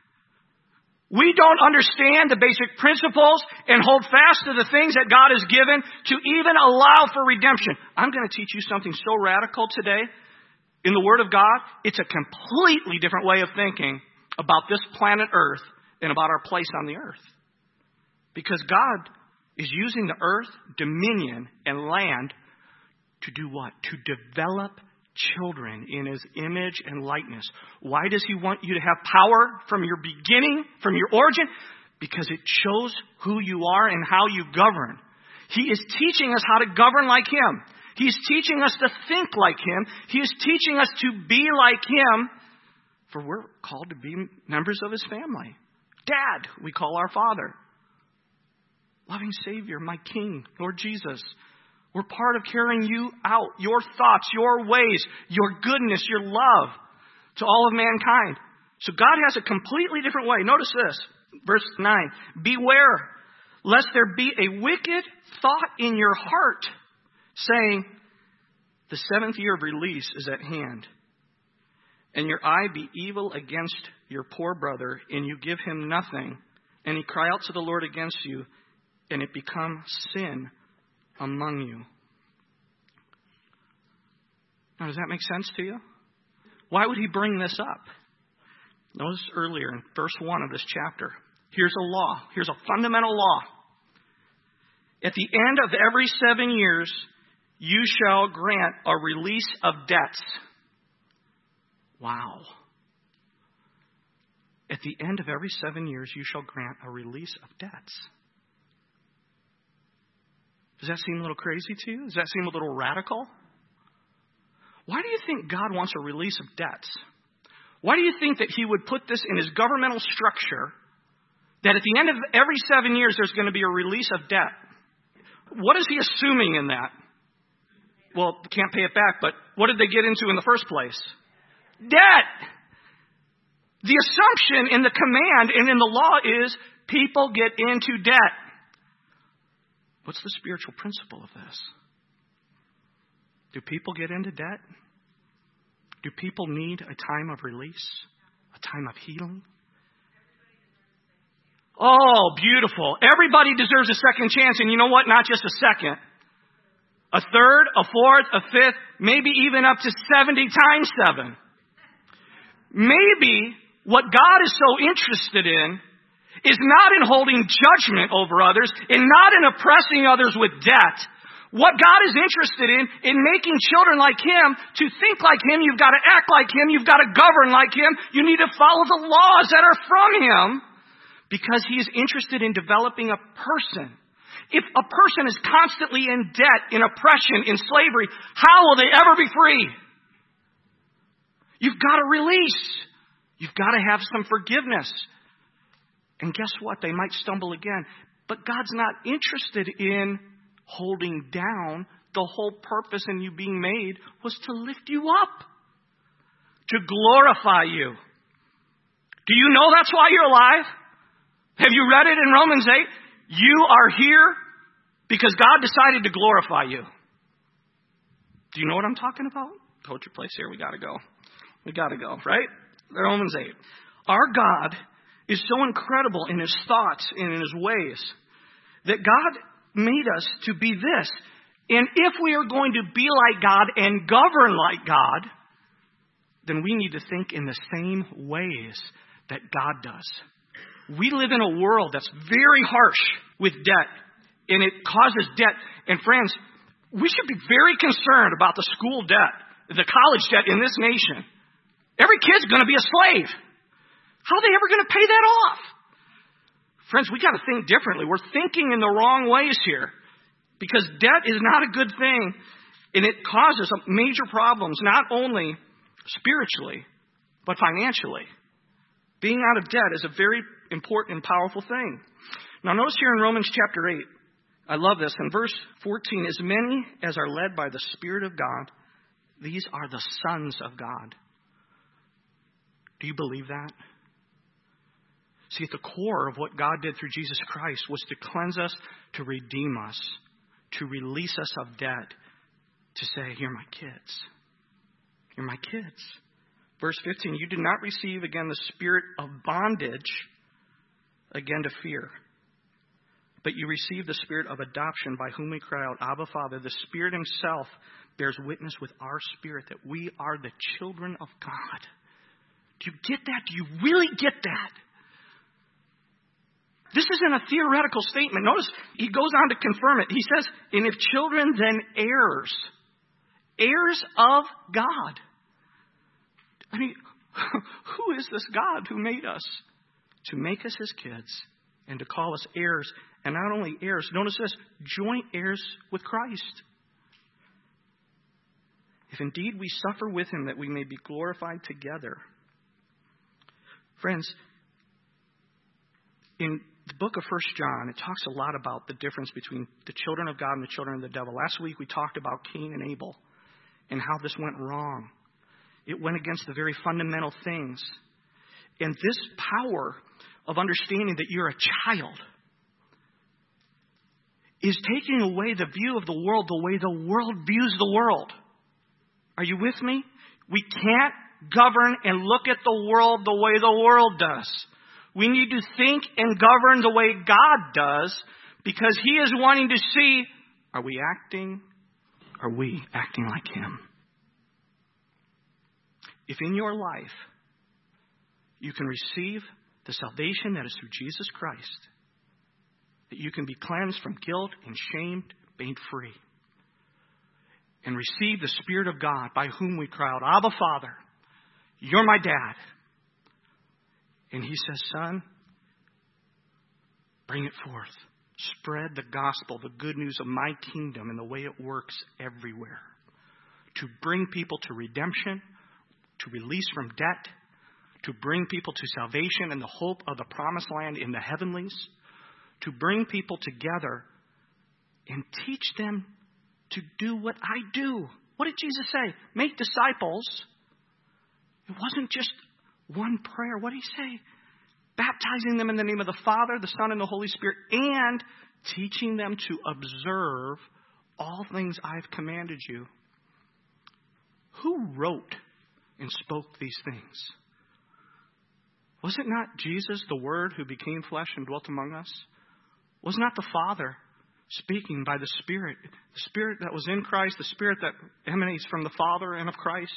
We don't understand the basic principles and hold fast to the things that God has given to even allow for redemption. I'm going to teach you something so radical today in the Word of God. It's a completely different way of thinking about this planet Earth and about our place on the earth. Because God is using the earth, dominion, and land to do what? To develop children in his image and likeness. Why does he want you to have power from your beginning, from your origin? Because it shows who you are and how you govern. He is teaching us how to govern like him. He's teaching us to think like him. He is teaching us to be like him. For we're called to be members of his family. Dad, we call our Father. Loving Savior, my King, Lord Jesus. We're part of carrying you out, your thoughts, your ways, your goodness, your love to all of mankind. So God has a completely different way. Notice this, verse 9. Beware, lest there be a wicked thought in your heart, saying, the 7th year of release is at hand, and your eye be evil against your poor brother, and you give him nothing, and he cry out to the Lord against you, and it become sin among you. Now, does that make sense to you? Why would he bring this up? Notice earlier in verse 1 of this chapter. Here's a law. Here's a fundamental law. At the end of every 7 years, you shall grant a release of debts. Wow. at the end of every 7 years, you shall grant a release of debts. Does that seem a little crazy to you? Does that seem a little radical? Why do you think God wants a release of debts? Why do you think that he would put this in his governmental structure, that at the end of every 7 years there's going to be a release of debt? What is he assuming in that? Well, can't pay it back, but what did they get into in the first place? Debt! The assumption in the command and in the law is people get into debt. What's the spiritual principle of this? Do people get into debt? Do people need a time of release? A time of healing? Oh, beautiful. Everybody deserves a second chance, and you know what? Not just a second. A third, a fourth, a fifth, maybe even up to 70 times 7. Maybe what God is so interested in is not in holding judgment over others and not in oppressing others with debt. What God is interested in making children like him to think like him. You've got to act like him. You've got to govern like him. You need to follow the laws that are from him because he is interested in developing a person. If a person is constantly in debt, in oppression, in slavery, how will they ever be free? You've got to release. You've got to have some forgiveness. And guess what? They might stumble again. But God's not interested in holding down. The whole purpose in you being made was to lift you up, to glorify you. Do you know that's why you're alive? Have you read it in Romans 8? You are here because God decided to glorify you. Do you know what I'm talking about? Hold your place here. We got to go. We got to go, right? Romans 8. Our God is so incredible in his thoughts and in his ways that God made us to be this. And if we are going to be like God and govern like God, then we need to think in the same ways that God does. We live in a world that's very harsh with debt, and it causes debt. And friends, we should be very concerned about the school debt, the college debt in this nation. Every kid's going to be a slave. How are they ever going to pay that off? Friends, we got to think differently. We're thinking in the wrong ways here because debt is not a good thing, and it causes major problems, not only spiritually, but financially. Being out of debt is a very important and powerful thing. Now notice here in Romans chapter 8, I love this. In verse 14, as many as are led by the Spirit of God, these are the sons of God. Do you believe that? See, at the core of what God did through Jesus Christ was to cleanse us, to redeem us, to release us of debt, to say, you're my kids. You're my kids. Verse 15, you did not receive again the spirit of bondage again to fear, but you received the spirit of adoption by whom we cry out, Abba, Father. The Spirit himself bears witness with our spirit that we are the children of God. Do you get that? Do you really get that? This isn't a theoretical statement. Notice he goes on to confirm it. He says, and if children, then heirs. Heirs of God. I mean, who is this God who made us? To make us his kids and to call us heirs. And not only heirs, notice this, joint heirs with Christ. If indeed we suffer with him, that we may be glorified together. Friends, in the book of 1 John, it talks a lot about the difference between the children of God and the children of the devil. Last week we talked about Cain and Abel and how this went wrong. It went against the very fundamental things. And this power of understanding that you're a child is taking away the view of the world the way the world views the world. Are you with me? We can't govern and look at the world the way the world does. We need to think and govern the way God does because he is wanting to see, are we acting like him? If in your life you can receive the salvation that is through Jesus Christ, that you can be cleansed from guilt and shame, made free, and receive the Spirit of God by whom we cry out, Abba, Father, you're my dad. And he says, son, bring it forth. Spread the gospel, the good news of my kingdom and the way it works everywhere. To bring people to redemption, to release from debt, to bring people to salvation and the hope of the promised land in the heavenlies, to bring people together and teach them to do what I do. What did Jesus say? Make disciples. It wasn't just one prayer. What did he say? Baptizing them in the name of the Father, the Son, and the Holy Spirit, and teaching them to observe all things I've commanded you. Who wrote and spoke these things? Was it not Jesus, the Word, who became flesh and dwelt among us? Was not the Father speaking by the Spirit that was in Christ, the Spirit that emanates from the Father and of Christ?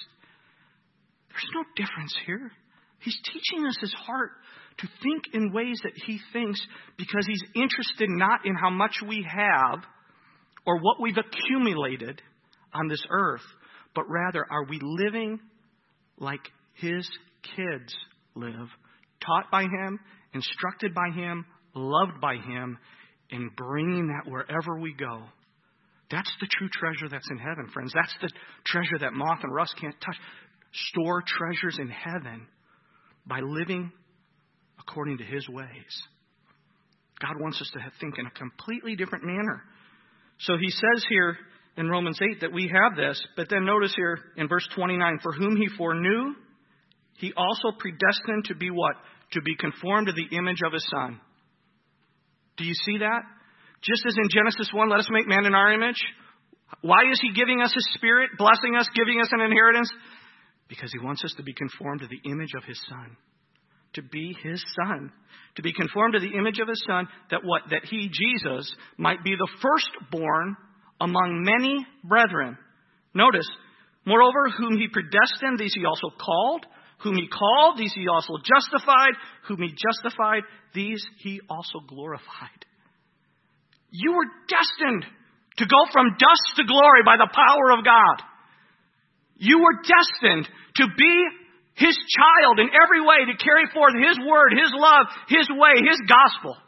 There's no difference here. He's teaching us his heart to think in ways that he thinks because he's interested not in how much we have or what we've accumulated on this earth, but rather are we living like his kids live, taught by him, instructed by him, loved by him, and bringing that wherever we go. That's the true treasure that's in heaven, friends. That's the treasure that moth and rust can't touch. Store treasures in heaven by living according to his ways. God wants us to think in a completely different manner. So he says here in Romans 8 that we have this, but then notice here in verse 29, for whom he foreknew, he also predestined to be what? To be conformed to the image of his Son. Do you see that? Just as in Genesis 1, let us make man in our image. Why is he giving us his Spirit, blessing us, giving us an inheritance? Because he wants us to be conformed to the image of his Son. To be his Son. To be conformed to the image of his Son, that what? That he, Jesus, might be the firstborn among many brethren. Notice, moreover, whom he predestined, these he also called. Whom he called, these he also justified. Whom he justified, these he also glorified. You were destined to go from dust to glory by the power of God. You were destined to be his child in every way, to carry forth his word, his love, his way, his gospel.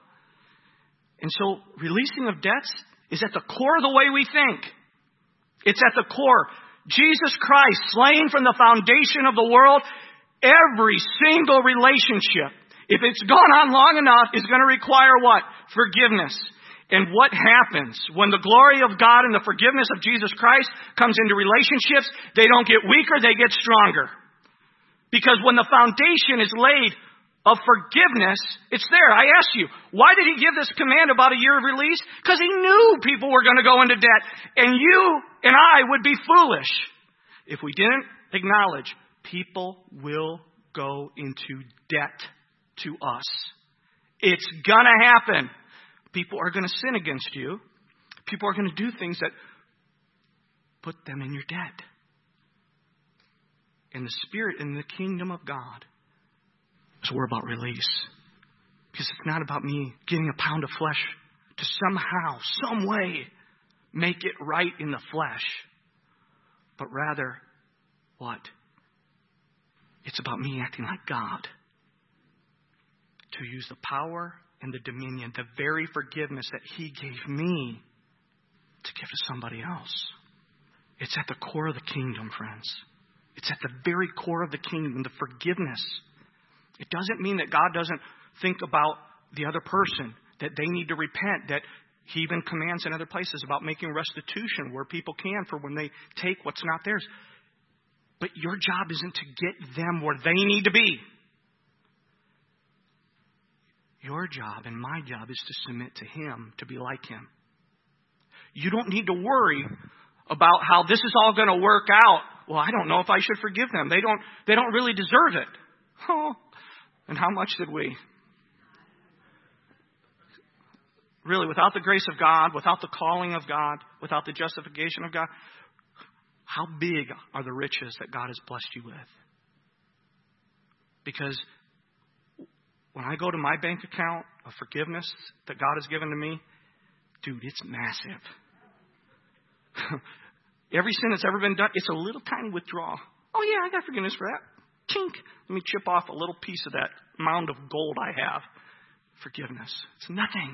And so releasing of debts is at the core of the way we think. It's at the core. Jesus Christ, slain from the foundation of the world, every single relationship, if it's gone on long enough, is going to require what? Forgiveness. And what happens when the glory of God and the forgiveness of Jesus Christ comes into relationships? They don't get weaker, they get stronger. Because when the foundation is laid of forgiveness, it's there. I ask you, why did he give this command about a year of release? Because he knew people were going to go into debt. And you and I would be foolish if we didn't acknowledge people will go into debt to us. It's going to happen. People are going to sin against you. People are going to do things that put them in your debt. And the Spirit in the kingdom of God is we're about release. Because it's not about me getting a pound of flesh to somehow, some way, make it right in the flesh. But rather, what? It's about me acting like God. To use the power and the dominion, the very forgiveness that he gave me to give to somebody else. It's at the core of the kingdom, friends. It's at the very core of the kingdom, the forgiveness. It doesn't mean that God doesn't think about the other person, that they need to repent, that he even commands in other places about making restitution where people can for when they take what's not theirs. But your job isn't to get them where they need to be. Your job and my job is to submit to him, to be like him. You don't need to worry about how this is all going to work out. Well, I don't know if I should forgive them. They don't really deserve it. Oh, and how much did we? Really, without the grace of God, without the calling of God, without the justification of God, how big are the riches that God has blessed you with? Because when I go to my bank account of forgiveness that God has given to me, dude, it's massive. Every sin that's ever been done, it's a little tiny withdrawal. Oh yeah, I got forgiveness for that. chink, let me chip off a little piece of that mound of gold I have. Forgiveness. It's nothing.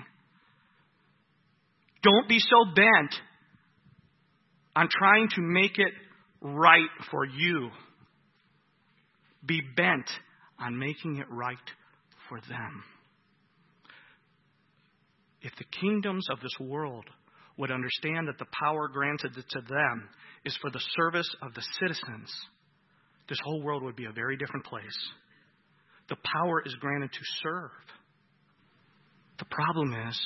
Don't be so bent on trying to make it right for you. Be bent on making it right for them. If the kingdoms of this world would understand that the power granted to them is for the service of the citizens, this whole world would be a very different place. The power is granted to serve. The problem is,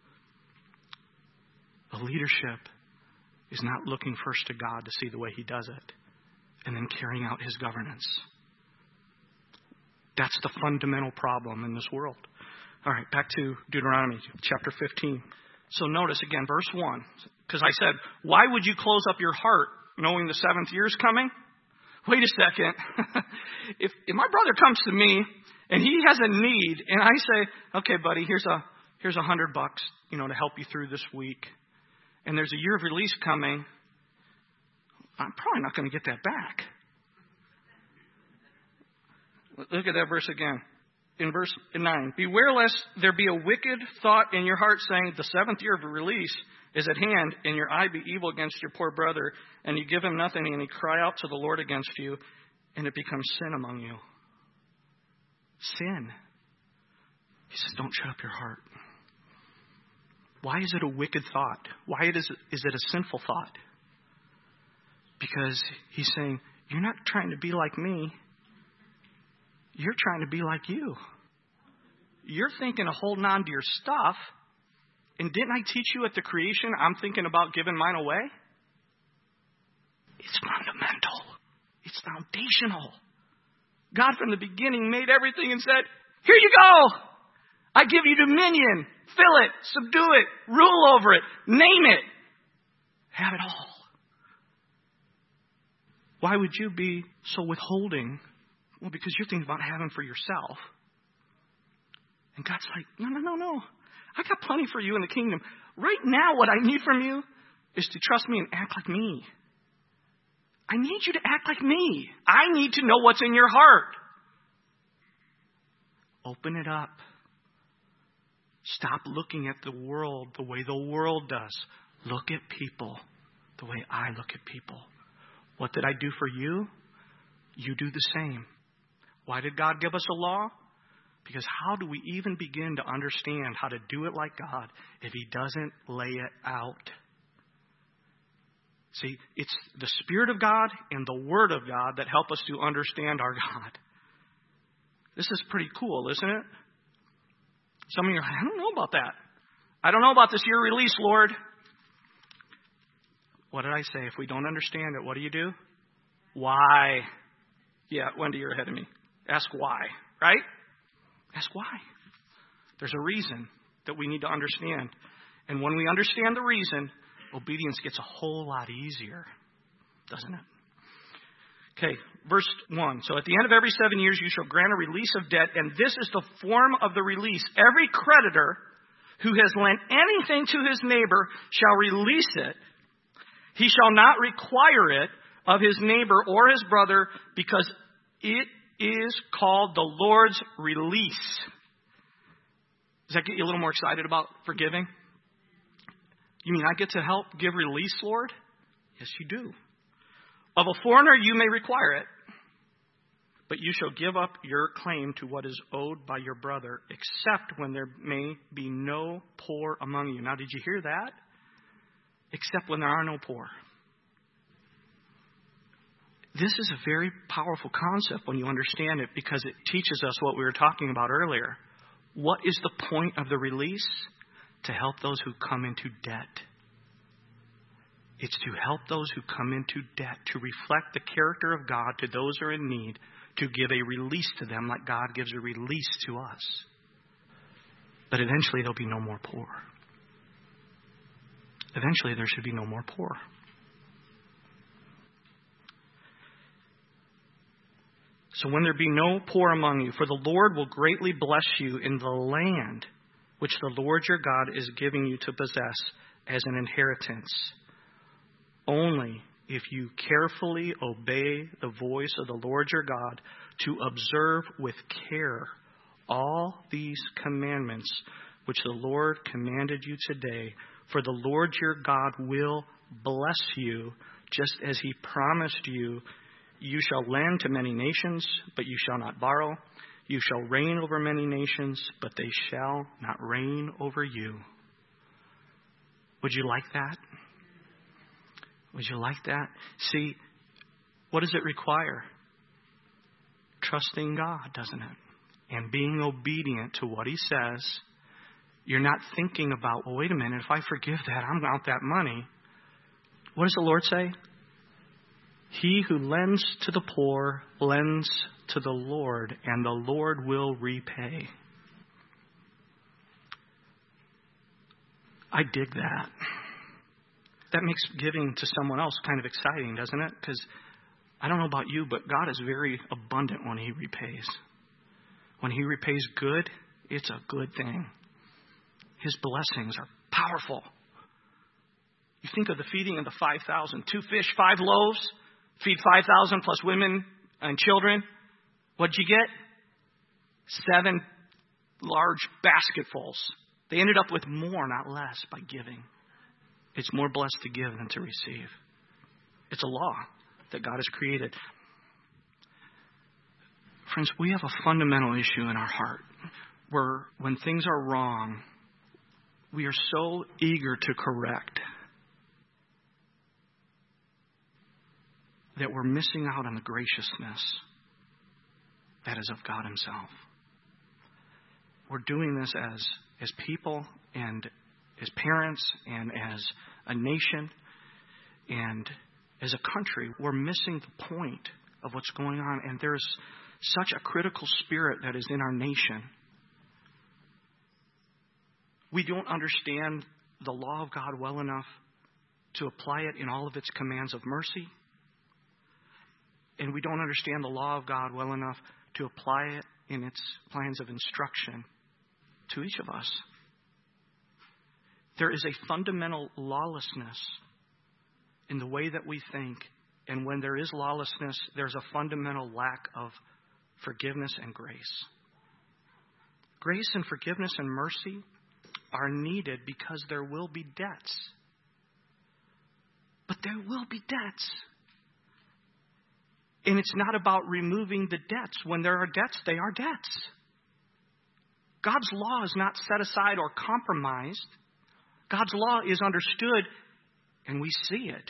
the leadership is not looking first to God to see the way He does it and then carrying out His governance. That's the fundamental problem in this world. All right, back to Deuteronomy chapter 15. So notice again, verse 1, because I said, why would you close up your heart knowing the seventh year is coming? Wait a second. If my brother comes to me and he has a need and I say, okay, buddy, here's $100, to help you through this week. And there's a year of release coming. I'm probably not going to get that back. Look at that verse again. In verse 9, beware lest there be a wicked thought in your heart saying, the seventh year of release is at hand, and your eye be evil against your poor brother, and you give him nothing, and he cry out to the Lord against you, and it becomes sin among you. Sin. He says, don't shut up your heart. Why is it a wicked thought? Why is it a sinful thought? Because he's saying, you're not trying to be like me. You're trying to be like you. You're thinking of holding on to your stuff. And didn't I teach you at the creation, I'm thinking about giving mine away? It's fundamental. It's foundational. God from the beginning made everything and said, here you go. I give you dominion. Fill it. Subdue it. Rule over it. Name it. Have it all. Why would you be so withholding? Well, because you're thinking about having for yourself. And God's like, no. I got plenty for you in the kingdom. Right now, what I need from you is to trust me and act like me. I need you to act like me. I need to know what's in your heart. Open it up. Stop looking at the world the way the world does. Look at people the way I look at people. What did I do for you? You do the same. Why did God give us a law? Because how do we even begin to understand how to do it like God if He doesn't lay it out? See, it's the Spirit of God and the Word of God that help us to understand our God. This is pretty cool, isn't it? Some of you are like, I don't know about that. I don't know about this year release, Lord. What did I say? If we don't understand it, what do? Why? Yeah, Wendy, you're ahead of me. Ask why, right? Ask why. There's a reason that we need to understand. And when we understand the reason, obedience gets a whole lot easier, doesn't it? Okay, verse 1. So at the end of every 7 years, you shall grant a release of debt, and this is the form of the release. Every creditor who has lent anything to his neighbor shall release it. He shall not require it of his neighbor or his brother, because it is called the Lord's release. Does that get you a little more excited about forgiving? You mean I get to help give release, Lord? Yes, you do. Of a foreigner you may require it, but you shall give up your claim to what is owed by your brother, except when there may be no poor among you. Now, did you hear that? Except when there are no poor. This is a very powerful concept when you understand it, because it teaches us what we were talking about earlier. What is the point of the release? To help those who come into debt. It's to help those who come into debt, to reflect the character of God to those who are in need, to give a release to them like God gives a release to us. But eventually there'll be no more poor. Eventually there should be no more poor. So when there be no poor among you, for the Lord will greatly bless you in the land which the Lord your God is giving you to possess as an inheritance. Only if you carefully obey the voice of the Lord your God to observe with care all these commandments which the Lord commanded you today, for the Lord your God will bless you, just as he promised you. You shall lend to many nations, but you shall not borrow. You shall reign over many nations, but they shall not reign over you. Would you like that? Would you like that? See, what does it require? Trusting God, doesn't it? And being obedient to what he says. You're not thinking about, well, wait a minute, if I forgive that, I'm out that money. What does the Lord say? He who lends to the poor lends to the Lord, and the Lord will repay. I dig that. That makes giving to someone else kind of exciting, doesn't it? Because I don't know about you, but God is very abundant when he repays. When he repays good, it's a good thing. His blessings are powerful. You think of the feeding of the 5,000. 2 fish, 5 loaves. Feed 5,000 plus women and children. What'd you get? 7 large basketfuls. They ended up with more, not less, by giving. It's more blessed to give than to receive. It's a law that God has created. Friends, we have a fundamental issue in our heart where when things are wrong, we are so eager to correct that we're missing out on the graciousness that is of God himself. We're doing this as people and as parents and as a nation and as a country. We're missing the point of what's going on. And there's such a critical spirit that is in our nation. We don't understand the law of God well enough to apply it in all of its commands of mercy. And we don't understand the law of God well enough to apply it in its plans of instruction to each of us. There is a fundamental lawlessness in the way that we think. And when there is lawlessness, there's a fundamental lack of forgiveness and grace. Grace and forgiveness and mercy are needed because there will be debts. But there will be debts. And it's not about removing the debts. When there are debts, they are debts. God's law is not set aside or compromised. God's law is understood, and we see it.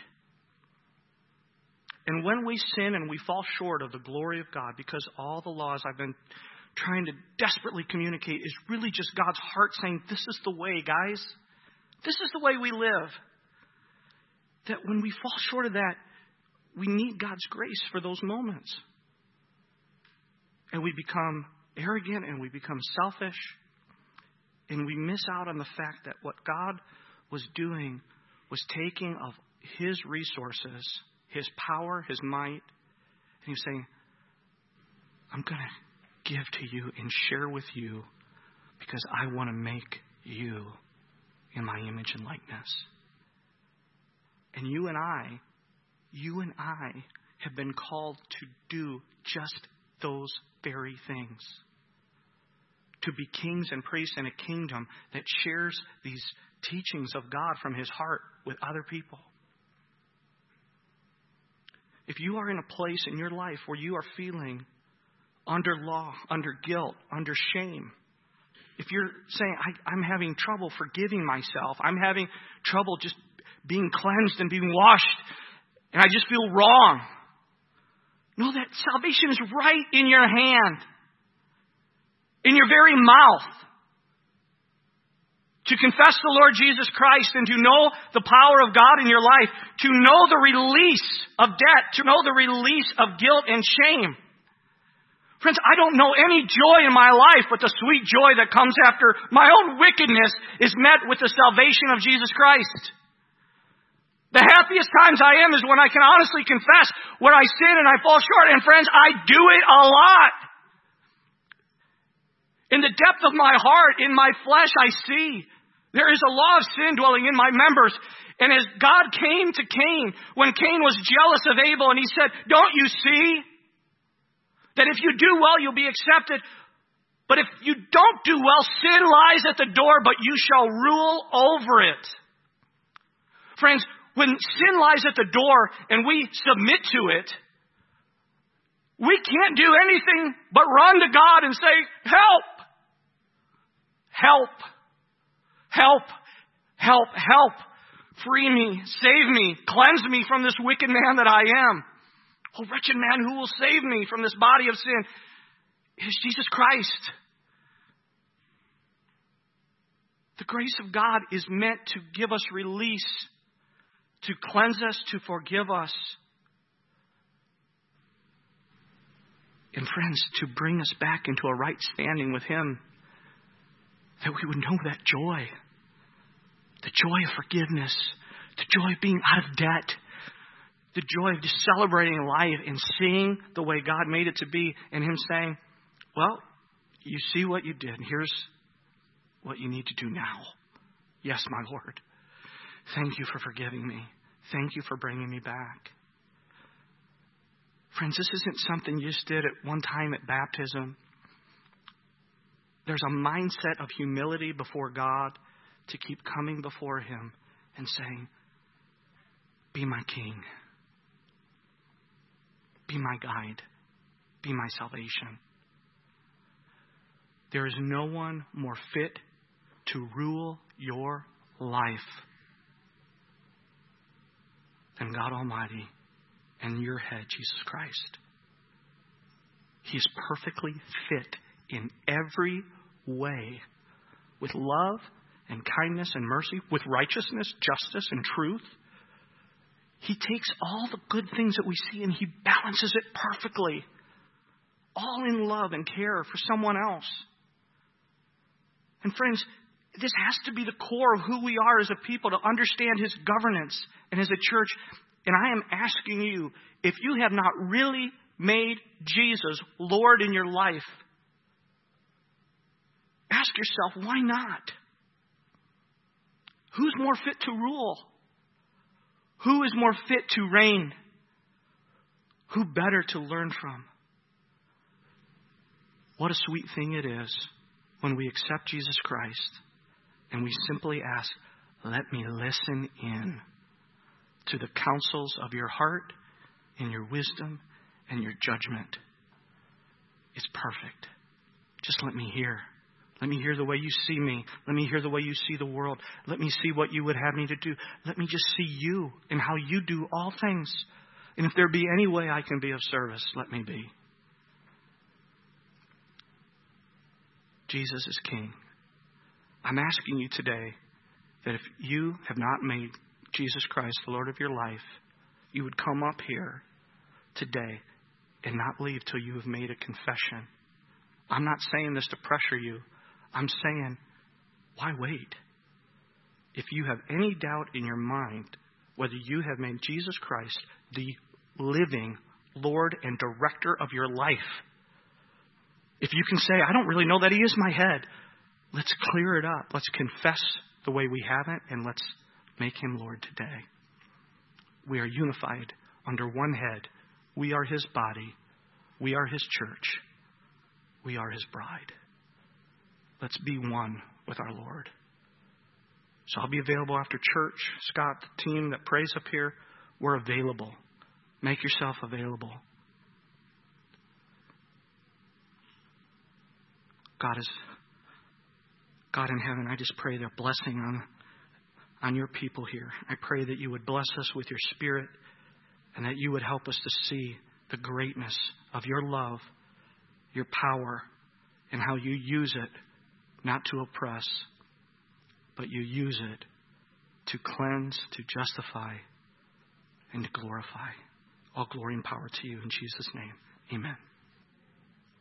And when we sin and we fall short of the glory of God, because all the laws I've been trying to desperately communicate is really just God's heart saying, this is the way, guys. This is the way we live. That when we fall short of that, we need God's grace for those moments. And we become arrogant and we become selfish. And we miss out on the fact that what God was doing was taking of his resources, his power, his might, and he was saying, I'm going to give to you and share with you because I want to make you in my image and likeness. And you and I have been called to do just those very things. To be kings and priests in a kingdom that shares these teachings of God from his heart with other people. If you are in a place in your life where you are feeling under law, under guilt, under shame, if you're saying, I'm having trouble forgiving myself, I'm having trouble just being cleansed and being washed, and I just feel wrong, know that salvation is right in your hand. In your very mouth, to confess the Lord Jesus Christ and to know the power of God in your life, to know the release of debt, to know the release of guilt and shame. Friends, I don't know any joy in my life but the sweet joy that comes after my own wickedness is met with the salvation of Jesus Christ. The happiest times I am is when I can honestly confess where I sin and I fall short. And friends, I do it a lot. In the depth of my heart, in my flesh, I see There is a law of sin dwelling in my members. And as God came to Cain, when Cain was jealous of Abel, and he said, don't you see that if you do well, you'll be accepted? But if you don't do well, sin lies at the door, but you shall rule over it. Friends, when sin lies at the door and we submit to it, we can't do anything but run to God and say, help, help, help, help, help. Free me, save me, cleanse me from this wicked man that I am. Oh, wretched man, who will save me from this body of sin? It is Jesus Christ. The grace of God is meant to give us release, to cleanse us, to forgive us. And friends, to bring us back into a right standing with Him, that we would know that joy. The joy of forgiveness. The joy of being out of debt. The joy of just celebrating life and seeing the way God made it to be. And Him saying, well, you see what you did. Here's what you need to do now. Yes, my Lord. Thank you for forgiving me. Thank you for bringing me back. Friends, this isn't something you just did at one time at baptism. There's a mindset of humility before God to keep coming before Him and saying, be my King. Be my guide. Be my salvation. There is no one more fit to rule your life than God Almighty and your head, Jesus Christ. He's perfectly fit in every way, with love and kindness and mercy, with righteousness, justice, and truth. He takes all the good things that we see and He balances it perfectly, all in love and care for someone else. And friends, this has to be the core of who we are as a people, to understand His governance and as a church. And I am asking you, if you have not really made Jesus Lord in your life, ask yourself, why not? Who's more fit to rule? Who is more fit to reign? Who better to learn from? What a sweet thing it is when we accept Jesus Christ and we simply ask, let me listen in to the counsels of your heart and your wisdom and your judgment. It's perfect. Just let me hear. Let me hear the way you see me. Let me hear the way you see the world. Let me see what you would have me to do. Let me just see you and how you do all things. And if there be any way I can be of service, let me be. Jesus is King. I'm asking you today that if you have not made Jesus Christ the Lord of your life, you would come up here today and not leave till you have made a confession. I'm not saying this to pressure you. I'm saying, why wait? If you have any doubt in your mind whether you have made Jesus Christ the living Lord and director of your life, if you can say, I don't really know that He is my head, let's clear it up. Let's confess the way we haven't, and let's make Him Lord today. We are unified under one head. We are His body. We are His church. We are His bride. Let's be one with our Lord. So I'll be available after church. Scott, the team that prays up here, we're available. Make yourself available. God in heaven, I just pray their blessing on your people here. I pray that you would bless us with your Spirit and that you would help us to see the greatness of your love, your power, and how you use it not to oppress, but you use it to cleanse, to justify, and to glorify. All glory and power to you in Jesus' name. Amen.